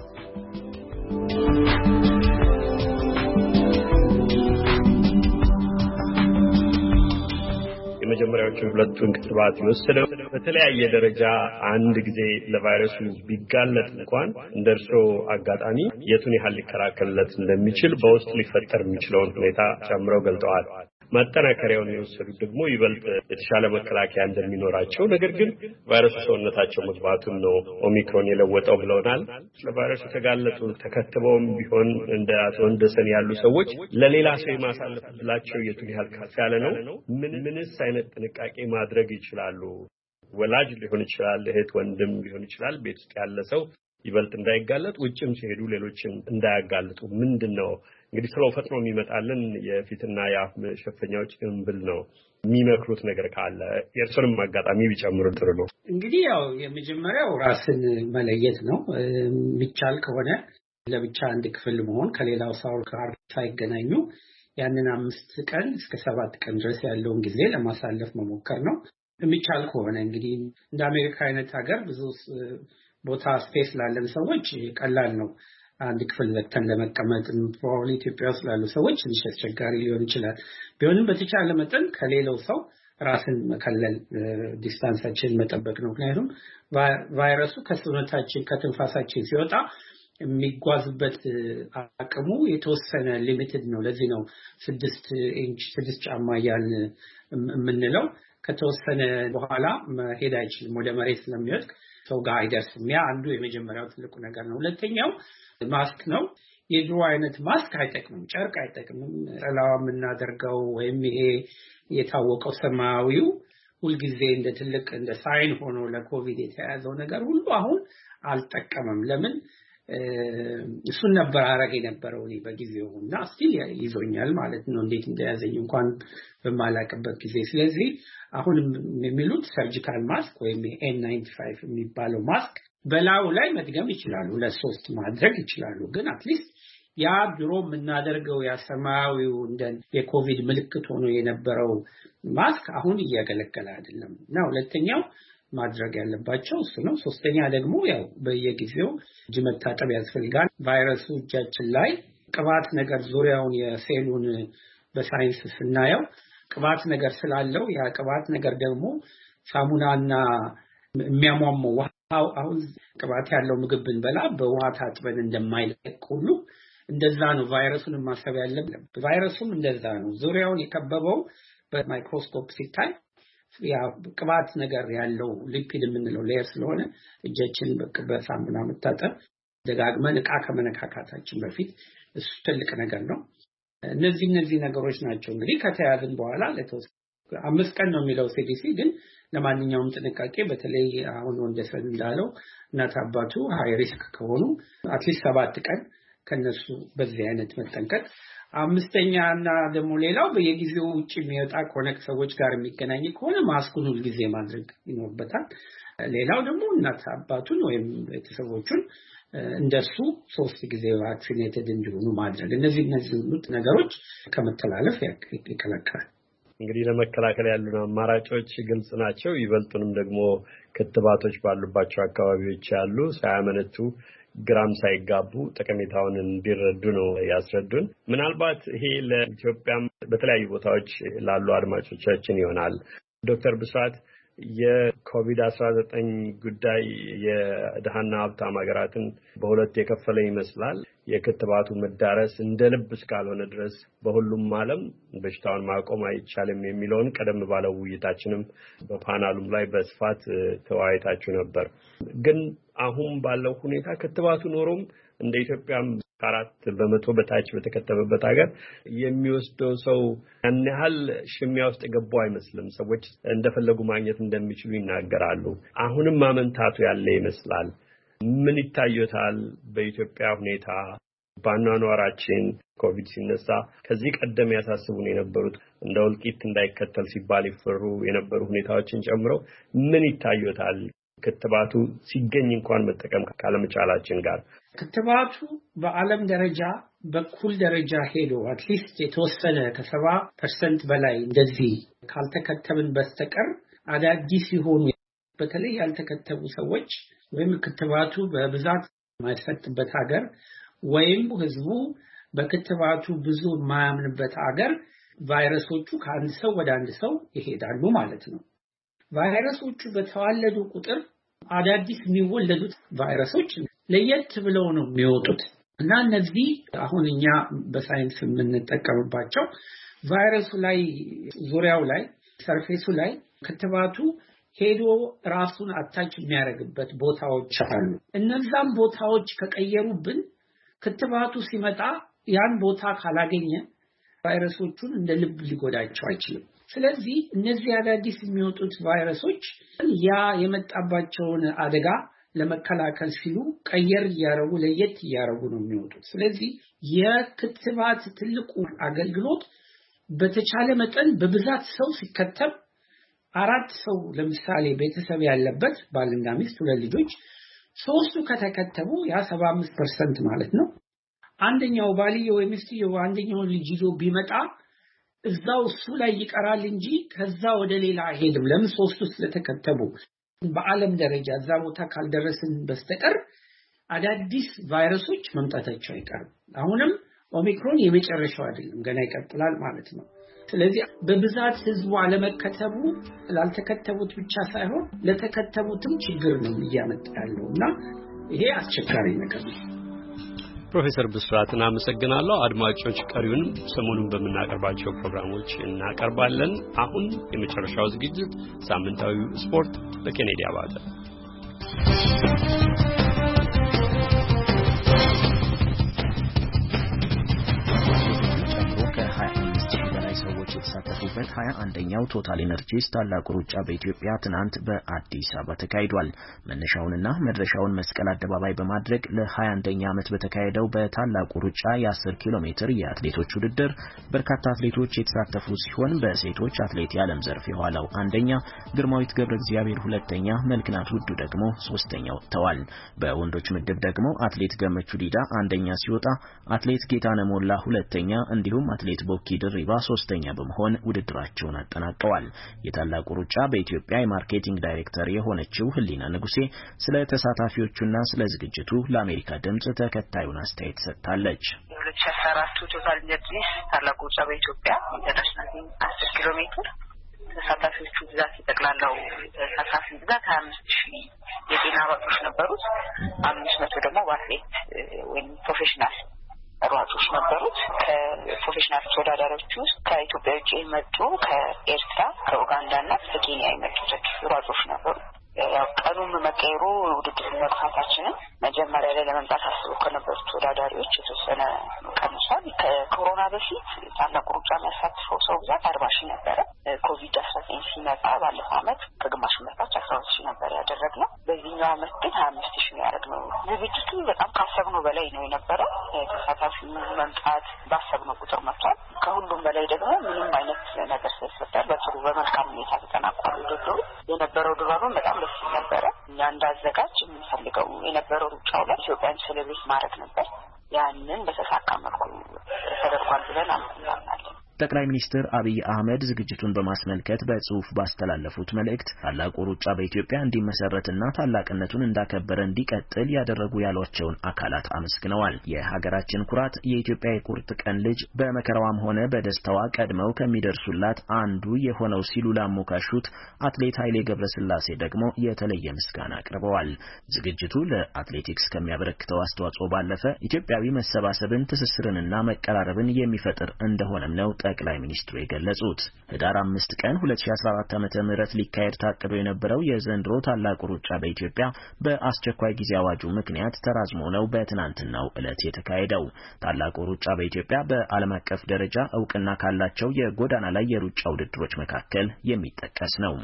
የመጀመሪያዎቹ ሁለቱን ክትባት የወሰደው በተለያየ ደረጃ አንድ ጊዜ ለቫይረሱ ቢጋለጥ እንኳን እንደርሶ አጋጣሚ የቱን ያህል ሊከላከልለት እንደሚችል በውስጥ ሊፈጠር የሚችለውን ሁኔታ ጨምረው ገልጠዋል። ማጠናከሪያውን የወሰዱት ደግሞ ይበልጥ የተሻለ መከላከያ እንደሚኖራቸው፣ ነገር ግን ቫይረሱ ሰውነታቸው መግባቱን ነው ኦሚክሮን የለወጠው ብለውናል። ለቫይረሱ ተጋለጡ ተከትበውም ቢሆን እንደ አቶ ወንደሰን ያሉ ሰዎች ለሌላ ሰው የማሳለፍ ዕድላቸው የቱን ያህል ከፍ ያለ ነው? ምን ምንስ አይነት ጥንቃቄ ማድረግ ይችላሉ? ወላጅ ሊሆን ይችላል፣ እህት ወንድም ሊሆን ይችላል። ቤት ውስጥ ያለ ሰው ይበልጥ እንዳይጋለጥ፣ ውጭም ሲሄዱ ሌሎችን እንዳያጋልጡ ምንድነው እንግዲህ ስለው ፈጥኖ የሚመጣልን የፊትና የአፍ መሸፈኛዎች እንብል ነው የሚመክሩት ነገር ካለ የእርሱንም አጋጣሚ ቢጨምሩ ጥሩ ነው። እንግዲህ ያው የመጀመሪያው ራስን መለየት ነው። የሚቻል ከሆነ ለብቻ አንድ ክፍል መሆን፣ ከሌላው ሰው ጋር ሳይገናኙ ያንን አምስት ቀን እስከ ሰባት ቀን ድረስ ያለውን ጊዜ ለማሳለፍ መሞከር ነው። የሚቻል ከሆነ እንግዲህ እንደ አሜሪካ አይነት ሀገር ብዙ ቦታ ስፔስ ላለን ሰዎች ቀላል ነው። አንድ ክፍል ወጥተን ለመቀመጥ ፕሮባብሊ ኢትዮጵያ ውስጥ ላሉ ሰዎች ትንሽ አስቸጋሪ ሊሆን ይችላል። ቢሆንም በተቻለ መጠን ከሌላው ሰው ራስን መከለል፣ ዲስታንሳችን መጠበቅ ነው። ምክንያቱም ቫይረሱ ከሰውነታችን ከትንፋሳችን ሲወጣ የሚጓዝበት አቅሙ የተወሰነ ሊሚትድ ነው። ለዚህ ነው ስድስት ኢንች ስድስት ጫማ ያን የምንለው። ከተወሰነ በኋላ መሄድ አይችልም፣ ወደ መሬት ስለሚወድቅ ሰው ጋር አይደርስም። ያ አንዱ የመጀመሪያው ትልቁ ነገር ነው። ሁለተኛው ማስክ ነው። የድሮ አይነት ማስክ አይጠቅምም፣ ጨርቅ አይጠቅምም። ጥላዋ የምናደርገው ወይም ይሄ የታወቀው ሰማያዊው ሁልጊዜ እንደ ትልቅ እንደ ሳይን ሆኖ ለኮቪድ የተያዘው ነገር ሁሉ አሁን አልጠቀመም። ለምን? እሱን ነበር አረግ የነበረው እኔ በጊዜው እና ስቲል ይዞኛል ማለት ነው፣ እንዴት እንደያዘኝ እንኳን በማላቀበት ጊዜ። ስለዚህ አሁን የሚሉት ሰርጂካል ማስክ ወይም ኤን ናይንቲ ፋይቭ የሚባለው ማስክ በላዩ ላይ መድገም ይችላሉ፣ ለሶስት ማድረግ ይችላሉ። ግን አትሊስት ያ ድሮ የምናደርገው ያሰማዊው እንደ የኮቪድ ምልክት ሆኖ የነበረው ማስክ አሁን እያገለገለ አይደለም እና ሁለተኛው ማድረግ ያለባቸው እሱ ነው። ሶስተኛ ደግሞ ያው በየጊዜው እጅ መታጠብ ያስፈልጋል። ቫይረሱ እጃችን ላይ ቅባት ነገር ዙሪያውን የሴሉን በሳይንስ ስናየው ቅባት ነገር ስላለው ያ ቅባት ነገር ደግሞ ሳሙናና የሚያሟሟው ውሃው አሁን ቅባት ያለው ምግብ ብንበላ በውሃ ታጥበን እንደማይለቅ ሁሉ እንደዛ ነው ቫይረሱን ማሰብ ያለብን። ቫይረሱም እንደዛ ነው። ዙሪያውን የከበበው በማይክሮስኮፕ ሲታይ ያ ቅባት ነገር ያለው ሊፒድ የምንለው ሌየር ስለሆነ እጃችን በሳሙና መታጠብ ደጋግመን ዕቃ ከመነካካታችን በፊት እሱ ትልቅ ነገር ነው። እነዚህ እነዚህ ነገሮች ናቸው እንግዲህ ከተያዝን በኋላ ለተወሰነ አምስት ቀን ነው የሚለው ሲዲሲ ግን ለማንኛውም ጥንቃቄ በተለይ አሁን ወንደሰን እንዳለው እናት አባቱ ሃይ ሪስክ ከሆኑ አትሊስት ሰባት ቀን ከነሱ በዚህ አይነት መጠንቀቅ። አምስተኛና ደግሞ ሌላው በየጊዜው ውጪ የሚወጣ ከሆነ ሰዎች ጋር የሚገናኝ ከሆነ ማስኩን ሁሉ ጊዜ ማድረግ ይኖርበታል። ሌላው ደግሞ እናት አባቱን ወይም ቤተሰቦቹን እንደሱ ሶስት ጊዜ ቫክሲኔትድ እንዲሆኑ ማድረግ። እነዚህ እነዚህ ሁሉ ነገሮች ከመተላለፍ ይከላከላል። እንግዲህ ለመከላከል ያሉን አማራጮች ግልጽ ናቸው። ይበልጡንም ደግሞ ክትባቶች ባሉባቸው አካባቢዎች ያሉ ሳያመነቱ ግራም ሳይጋቡ ጠቀሜታውን እንዲረዱ ነው ያስረዱን። ምናልባት ይሄ ለኢትዮጵያም በተለያዩ ቦታዎች ላሉ አድማጮቻችን ይሆናል። ዶክተር ብስራት የኮቪድ አስራ ዘጠኝ ጉዳይ የደሃና ሀብታም ሀገራትን በሁለት የከፈለ ይመስላል። የክትባቱ መዳረስ እንደ ልብ እስካልሆነ ድረስ በሁሉም ዓለም በሽታውን ማቆም አይቻልም የሚለውን ቀደም ባለው ውይይታችንም በፓናሉም ላይ በስፋት ተወያይታችሁ ነበር። ግን አሁን ባለው ሁኔታ ክትባቱ ኖሮም እንደ ኢትዮጵያም ከአራት በመቶ በታች በተከተበበት ሀገር የሚወስደው ሰው ያን ያህል ሽሚያ ውስጥ ገባው አይመስልም። ሰዎች እንደፈለጉ ማግኘት እንደሚችሉ ይናገራሉ። አሁንም ማመንታቱ ያለ ይመስላል። ምን ይታዩታል በኢትዮጵያ ሁኔታ? ባኗኗራችን ኮቪድ ሲነሳ ከዚህ ቀደም ያሳስቡን የነበሩት እንደ ወልቂት እንዳይከተል ሲባል ይፈሩ የነበሩ ሁኔታዎችን ጨምሮ ምን ይታዩታል? ክትባቱ ሲገኝ እንኳን መጠቀም ካለመቻላችን ጋር ክትባቱ በዓለም ደረጃ በኩል ደረጃ ሄዶ አትሊስት የተወሰነ ከሰባ ፐርሰንት በላይ እንደዚህ ካልተከተብን በስተቀር አዳዲስ ሲሆኑ በተለይ ያልተከተቡ ሰዎች ወይም ክትባቱ በብዛት የማይሰጥበት ሀገር ወይም ህዝቡ በክትባቱ ብዙ የማያምንበት ሀገር ቫይረሶቹ ከአንድ ሰው ወደ አንድ ሰው ይሄዳሉ ማለት ነው። ቫይረሶቹ በተዋለዱ ቁጥር አዳዲስ የሚወለዱት ቫይረሶች ለየት ብለው ነው የሚወጡት እና እነዚህ አሁን እኛ በሳይንስ የምንጠቀምባቸው ቫይረሱ ላይ ዙሪያው ላይ ሰርፌሱ ላይ ክትባቱ ሄዶ ራሱን አታች የሚያደርግበት ቦታዎች አሉ። እነዛም ቦታዎች ከቀየሩብን ክትባቱ ሲመጣ ያን ቦታ ካላገኘ ቫይረሶቹን እንደ ልብ ሊጎዳቸው አይችልም። ስለዚህ እነዚህ አዳዲስ የሚወጡት ቫይረሶች ያ የመጣባቸውን አደጋ ለመከላከል ሲሉ ቀየር ያረጉ ለየት ያረጉ ነው የሚወጡት። ስለዚህ የክትባት ትልቁ አገልግሎት በተቻለ መጠን በብዛት ሰው ሲከተብ አራት ሰው ለምሳሌ ቤተሰብ ያለበት ባልና ሚስት ሁለት ልጆች ሶስቱ ከተከተቡ ያ ሰባ አምስት ፐርሰንት ማለት ነው። አንደኛው ባልየው ወይ ሚስትየው አንደኛው ልጅ ይዞ ቢመጣ እዛው እሱ ላይ ይቀራል እንጂ ከዛ ወደ ሌላ አይሄድም። ለምን? ሶስቱ ስለተከተቡ። በዓለም ደረጃ እዛ ቦታ ካልደረስን በስተቀር አዳዲስ ቫይረሶች መምጣታቸው አይቀርም። አሁንም ኦሚክሮን የመጨረሻው አይደለም፣ ገና ይቀጥላል ማለት ነው። ስለዚህ በብዛት ህዝቡ አለመከተቡ ላልተከተቡት ብቻ ሳይሆን ለተከተቡትም ችግር ነው እያመጣ ያለውና ይሄ አስቸጋሪ ነገር ነው። ፕሮፌሰር ብስራትን አመሰግናለሁ። አድማጮች ቀሪውን ሰሞኑን በመናቀርባቸው ፕሮግራሞች እናቀርባለን። አሁን የመጨረሻው ዝግጅት ሳምንታዊው ስፖርት በኬኔዲ አባተ ከሀያ አምስት ሺህ በላይ ሰው ሰዎች የተሳተፉበት ሀያ አንደኛው ቶታል ኢነርጂስ ታላቁ ሩጫ በኢትዮጵያ ትናንት በአዲስ አበባ ተካሂዷል። መነሻውንና መድረሻውን መስቀል አደባባይ በማድረግ ለ21ኛ ዓመት በተካሄደው በታላቁ ሩጫ የ10 ኪሎ ሜትር የአትሌቶች ውድድር በርካታ አትሌቶች የተሳተፉ ሲሆን በሴቶች አትሌት ያለም ዘርፍ የኋላው አንደኛ፣ ግርማዊት ገብረ እግዚአብሔር ሁለተኛ፣ መልክናት ውዱ ደግሞ ሶስተኛ ወጥተዋል። በወንዶች ምድብ ደግሞ አትሌት ገመቹ ዲዳ አንደኛ ሲወጣ አትሌት ጌታነህ ሞላ ሁለተኛ እንዲሁም አትሌት ቦኪ ድሪባ ሶስተኛ በመሆን ውድድራቸውን አጠናቀዋል። የታላቁ ሩጫ በኢትዮጵያ የማርኬቲንግ ዳይሬክተር የሆነችው ህሊና ንጉሴ ስለ ተሳታፊዎቹና ስለ ዝግጅቱ ለአሜሪካ ድምጽ ተከታዩን አስተያየት ሰጥታለች። ሁለት ሺህ አስራ አራት ቶታል ኢነርጂስ ታላቁ ሩጫ በኢትዮጵያ ኢንተርናሽናል አስር ኪሎ ሜትር ተሳታፊዎቹ ብዛት ይጠቅላላው ተሳታፊ ብዛት ሀያ አምስት ሺህ የጤና ሯጮች ነበሩት። አምስት መቶ ደግሞ በአትሌት ወይም ፕሮፌሽናል ሯጮች ነበሩት። ከፕሮፌሽናል ተወዳዳሪዎች ውስጥ ከኢትዮጵያ ውጭ የመጡ ከኤርትራ፣ ከኡጋንዳና ከኬንያ የመጡ ሯጮች ነበሩ። ያው ቀኑም መቀየሩ ውድድሩ መጥፋታችንን መጀመሪያ ላይ ለመምጣት አስበው ከነበሩት ተወዳዳሪዎች የተወሰነ ቀንሷል። ከኮሮና በፊት ታላቁ ሩጫ የሚያሳትፈው ሰው ብዛት አርባ ሺህ ነበረ። ኮቪድ አስራ ዘጠኝ ሲመጣ ባለፈው ዓመት ከግማሽ በታች አስራ ሁለት ሺህ ነበር ያደረግነው። በዚህኛው ዓመት ግን ሀያ አምስት ሺህ ነው ያደረግነው። ዝግጅቱ በጣም ካሰብነው በላይ ነው የነበረው። ተሳታፊው መምጣት ባሰብነው ቁጥር መጥቷል። ከሁሉም በላይ ደግሞ ምንም አይነት ነገር ሳይፈጠር በጥሩ በመልካም ሁኔታ ተጠናቋል። ውድድሩ የነበረው ድባብም በጣም ደስ ነበረ። እኛ እንዳዘጋጅ የምንፈልገው የነበረው ሩጫው ላይ ኢትዮጵያን ሴሌብሬት ማድረግ ነበር። ያንን በተሳካ መልኩ ተደርጓል ብለን እናምናለን። ጠቅላይ ሚኒስትር አብይ አህመድ ዝግጅቱን በማስመልከት በጽሁፍ ባስተላለፉት መልእክት ታላቁ ሩጫ በኢትዮጵያ እንዲመሰረትና ታላቅነቱን እንዳከበረ እንዲቀጥል ያደረጉ ያሏቸውን አካላት አመስግነዋል። የሀገራችን ኩራት የኢትዮጵያ የቁርጥ ቀን ልጅ በመከራዋም ሆነ በደስታዋ ቀድመው ከሚደርሱላት አንዱ የሆነው ሲሉ ላሞካሹት አትሌት ኃይሌ ገብረስላሴ ደግሞ የተለየ ምስጋና አቅርበዋል። ዝግጅቱ ለአትሌቲክስ ከሚያበረክተው አስተዋጽኦ ባለፈ ኢትዮጵያዊ መሰባሰብን፣ ትስስርንና መቀራረብን የሚፈጥር እንደሆነም ነው ጠቅላይ ሚኒስትሩ የገለጹት። ህዳር አምስት ቀን ሁለት ሺህ አስራ አራት ዓመተ ምህረት ሊካሄድ ታቅዶ የነበረው የዘንድሮ ታላቁ ሩጫ በኢትዮጵያ በአስቸኳይ ጊዜ አዋጁ ምክንያት ተራዝሞ ነው በትናንትናው ዕለት የተካሄደው። ታላቁ ሩጫ በኢትዮጵያ በዓለም አቀፍ ደረጃ እውቅና ካላቸው የጎዳና ላይ የሩጫ ውድድሮች መካከል የሚጠቀስ ነው።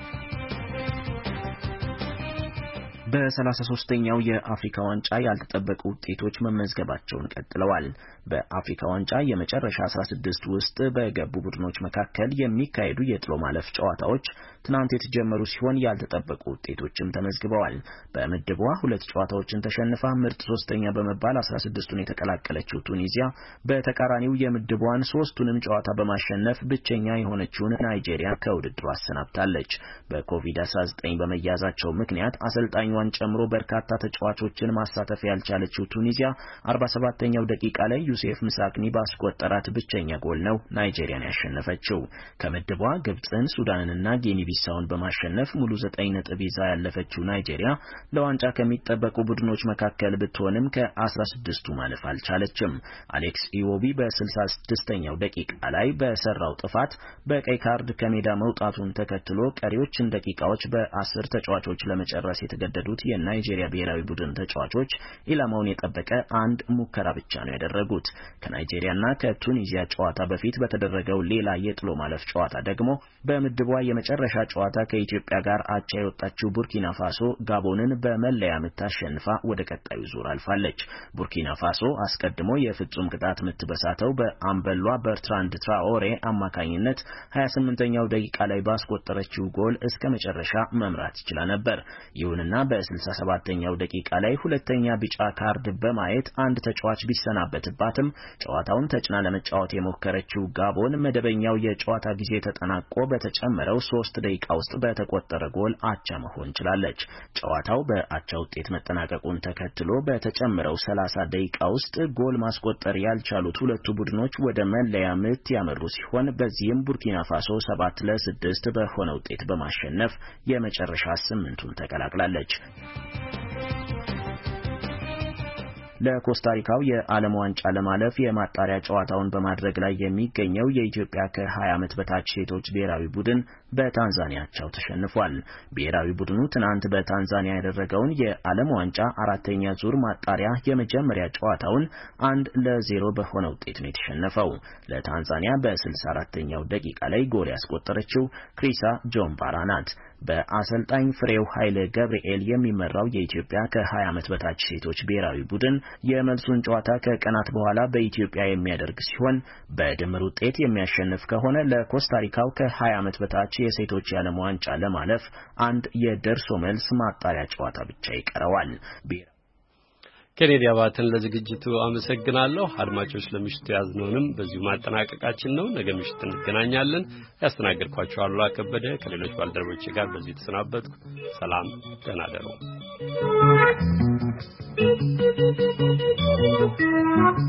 በሰላሳ ሶስተኛው የአፍሪካ ዋንጫ ያልተጠበቁ ውጤቶች መመዝገባቸውን ቀጥለዋል። በአፍሪካ ዋንጫ የመጨረሻ አስራ ስድስት ውስጥ በገቡ ቡድኖች መካከል የሚካሄዱ የጥሎ ማለፍ ጨዋታዎች ትናንት የተጀመሩ ሲሆን ያልተጠበቁ ውጤቶችም ተመዝግበዋል። በምድቧ ሁለት ጨዋታዎችን ተሸንፋ ምርጥ ሶስተኛ በመባል አስራ ስድስቱን የተቀላቀለችው ቱኒዚያ በተቃራኒው የምድቧን ሶስቱንም ጨዋታ በማሸነፍ ብቸኛ የሆነችውን ናይጄሪያ ከውድድሩ አሰናብታለች። በኮቪድ አስራ ዘጠኝ በመያዛቸው ምክንያት አሰልጣኝ ዋን ጨምሮ በርካታ ተጫዋቾችን ማሳተፍ ያልቻለችው ቱኒዚያ አርባ ሰባተኛው ደቂቃ ላይ ዩሴፍ ምሳክኒ ባስቆጠራት ብቸኛ ጎል ነው ናይጄሪያን ያሸነፈችው። ከምድቧ ግብጽን፣ ሱዳንንና ጊኒ ቢሳውን በማሸነፍ ሙሉ ዘጠኝ ነጥብ ይዛ ያለፈችው ናይጄሪያ ለዋንጫ ከሚጠበቁ ቡድኖች መካከል ብትሆንም ከአስራ ስድስቱ ማለፍ አልቻለችም። አሌክስ ኢዎቢ በስልሳ ስድስተኛው ደቂቃ ላይ በሰራው ጥፋት በቀይ ካርድ ከሜዳ መውጣቱን ተከትሎ ቀሪዎችን ደቂቃዎች በአስር ተጫዋቾች ለመጨረስ የተገደዱ የናይጄሪያ ብሔራዊ ቡድን ተጫዋቾች ኢላማውን የጠበቀ አንድ ሙከራ ብቻ ነው ያደረጉት። ከናይጄሪያና ከቱኒዚያ ጨዋታ በፊት በተደረገው ሌላ የጥሎ ማለፍ ጨዋታ ደግሞ በምድቧ የመጨረሻ ጨዋታ ከኢትዮጵያ ጋር አቻ የወጣችው ቡርኪና ፋሶ ጋቦንን በመለያ ምት አሸንፋ ወደ ቀጣዩ ዙር አልፋለች። ቡርኪና ፋሶ አስቀድሞ የፍጹም ቅጣት ምት በሳተው በአምበሏ በርትራንድ ትራኦሬ አማካኝነት ሀያ ስምንተኛው ደቂቃ ላይ ባስቆጠረችው ጎል እስከ መጨረሻ መምራት ይችላ ነበር። ይሁንና በስልሳ ሰባተኛው ደቂቃ ላይ ሁለተኛ ቢጫ ካርድ በማየት አንድ ተጫዋች ቢሰናበትባትም ጨዋታውን ተጭና ለመጫወት የሞከረችው ጋቦን መደበኛው የጨዋታ ጊዜ ተጠናቆ በተጨመረው ሶስት ደቂቃ ውስጥ በተቆጠረ ጎል አቻ መሆን ችላለች። ጨዋታው በአቻ ውጤት መጠናቀቁን ተከትሎ በተጨመረው ሰላሳ ደቂቃ ውስጥ ጎል ማስቆጠር ያልቻሉት ሁለቱ ቡድኖች ወደ መለያ ምት ያመሩ ሲሆን በዚህም ቡርኪና ፋሶ ሰባት ለስድስት በሆነ ውጤት በማሸነፍ የመጨረሻ ስምንቱን ተቀላቅላለች። ለኮስታሪካው የዓለም ዋንጫ ለማለፍ የማጣሪያ ጨዋታውን በማድረግ ላይ የሚገኘው የኢትዮጵያ ከ20 ዓመት በታች ሴቶች ብሔራዊ ቡድን በታንዛኒያቸው ተሸንፏል። ብሔራዊ ቡድኑ ትናንት በታንዛኒያ ያደረገውን የዓለም ዋንጫ አራተኛ ዙር ማጣሪያ የመጀመሪያ ጨዋታውን አንድ ለዜሮ በሆነ ውጤት ነው የተሸነፈው። ለታንዛኒያ በ64ኛው ደቂቃ ላይ ጎል ያስቆጠረችው ክሪሳ ጆምባራ ናት። በአሰልጣኝ ፍሬው ኃይለ ገብርኤል የሚመራው የኢትዮጵያ ከ20 ዓመት በታች ሴቶች ብሔራዊ ቡድን የመልሱን ጨዋታ ከቀናት በኋላ በኢትዮጵያ የሚያደርግ ሲሆን በድምር ውጤት የሚያሸንፍ ከሆነ ለኮስታሪካው ከ20 ዓመት በታች የሴቶች የዓለም ዋንጫ ለማለፍ አንድ የደርሶ መልስ ማጣሪያ ጨዋታ ብቻ ይቀረዋል። ኬኔዲ አባተን ለዝግጅቱ አመሰግናለሁ። አድማጮች ለምሽቱ ያዝነውንም በዚሁ ማጠናቀቃችን ነው። ነገ ምሽት እንገናኛለን። ያስተናግድኳችሁ አሉላ ከበደ ከሌሎች ባልደረቦቼ ጋር በዚህ ተሰናበትኩ። ሰላም፣ ደህና እደሩ።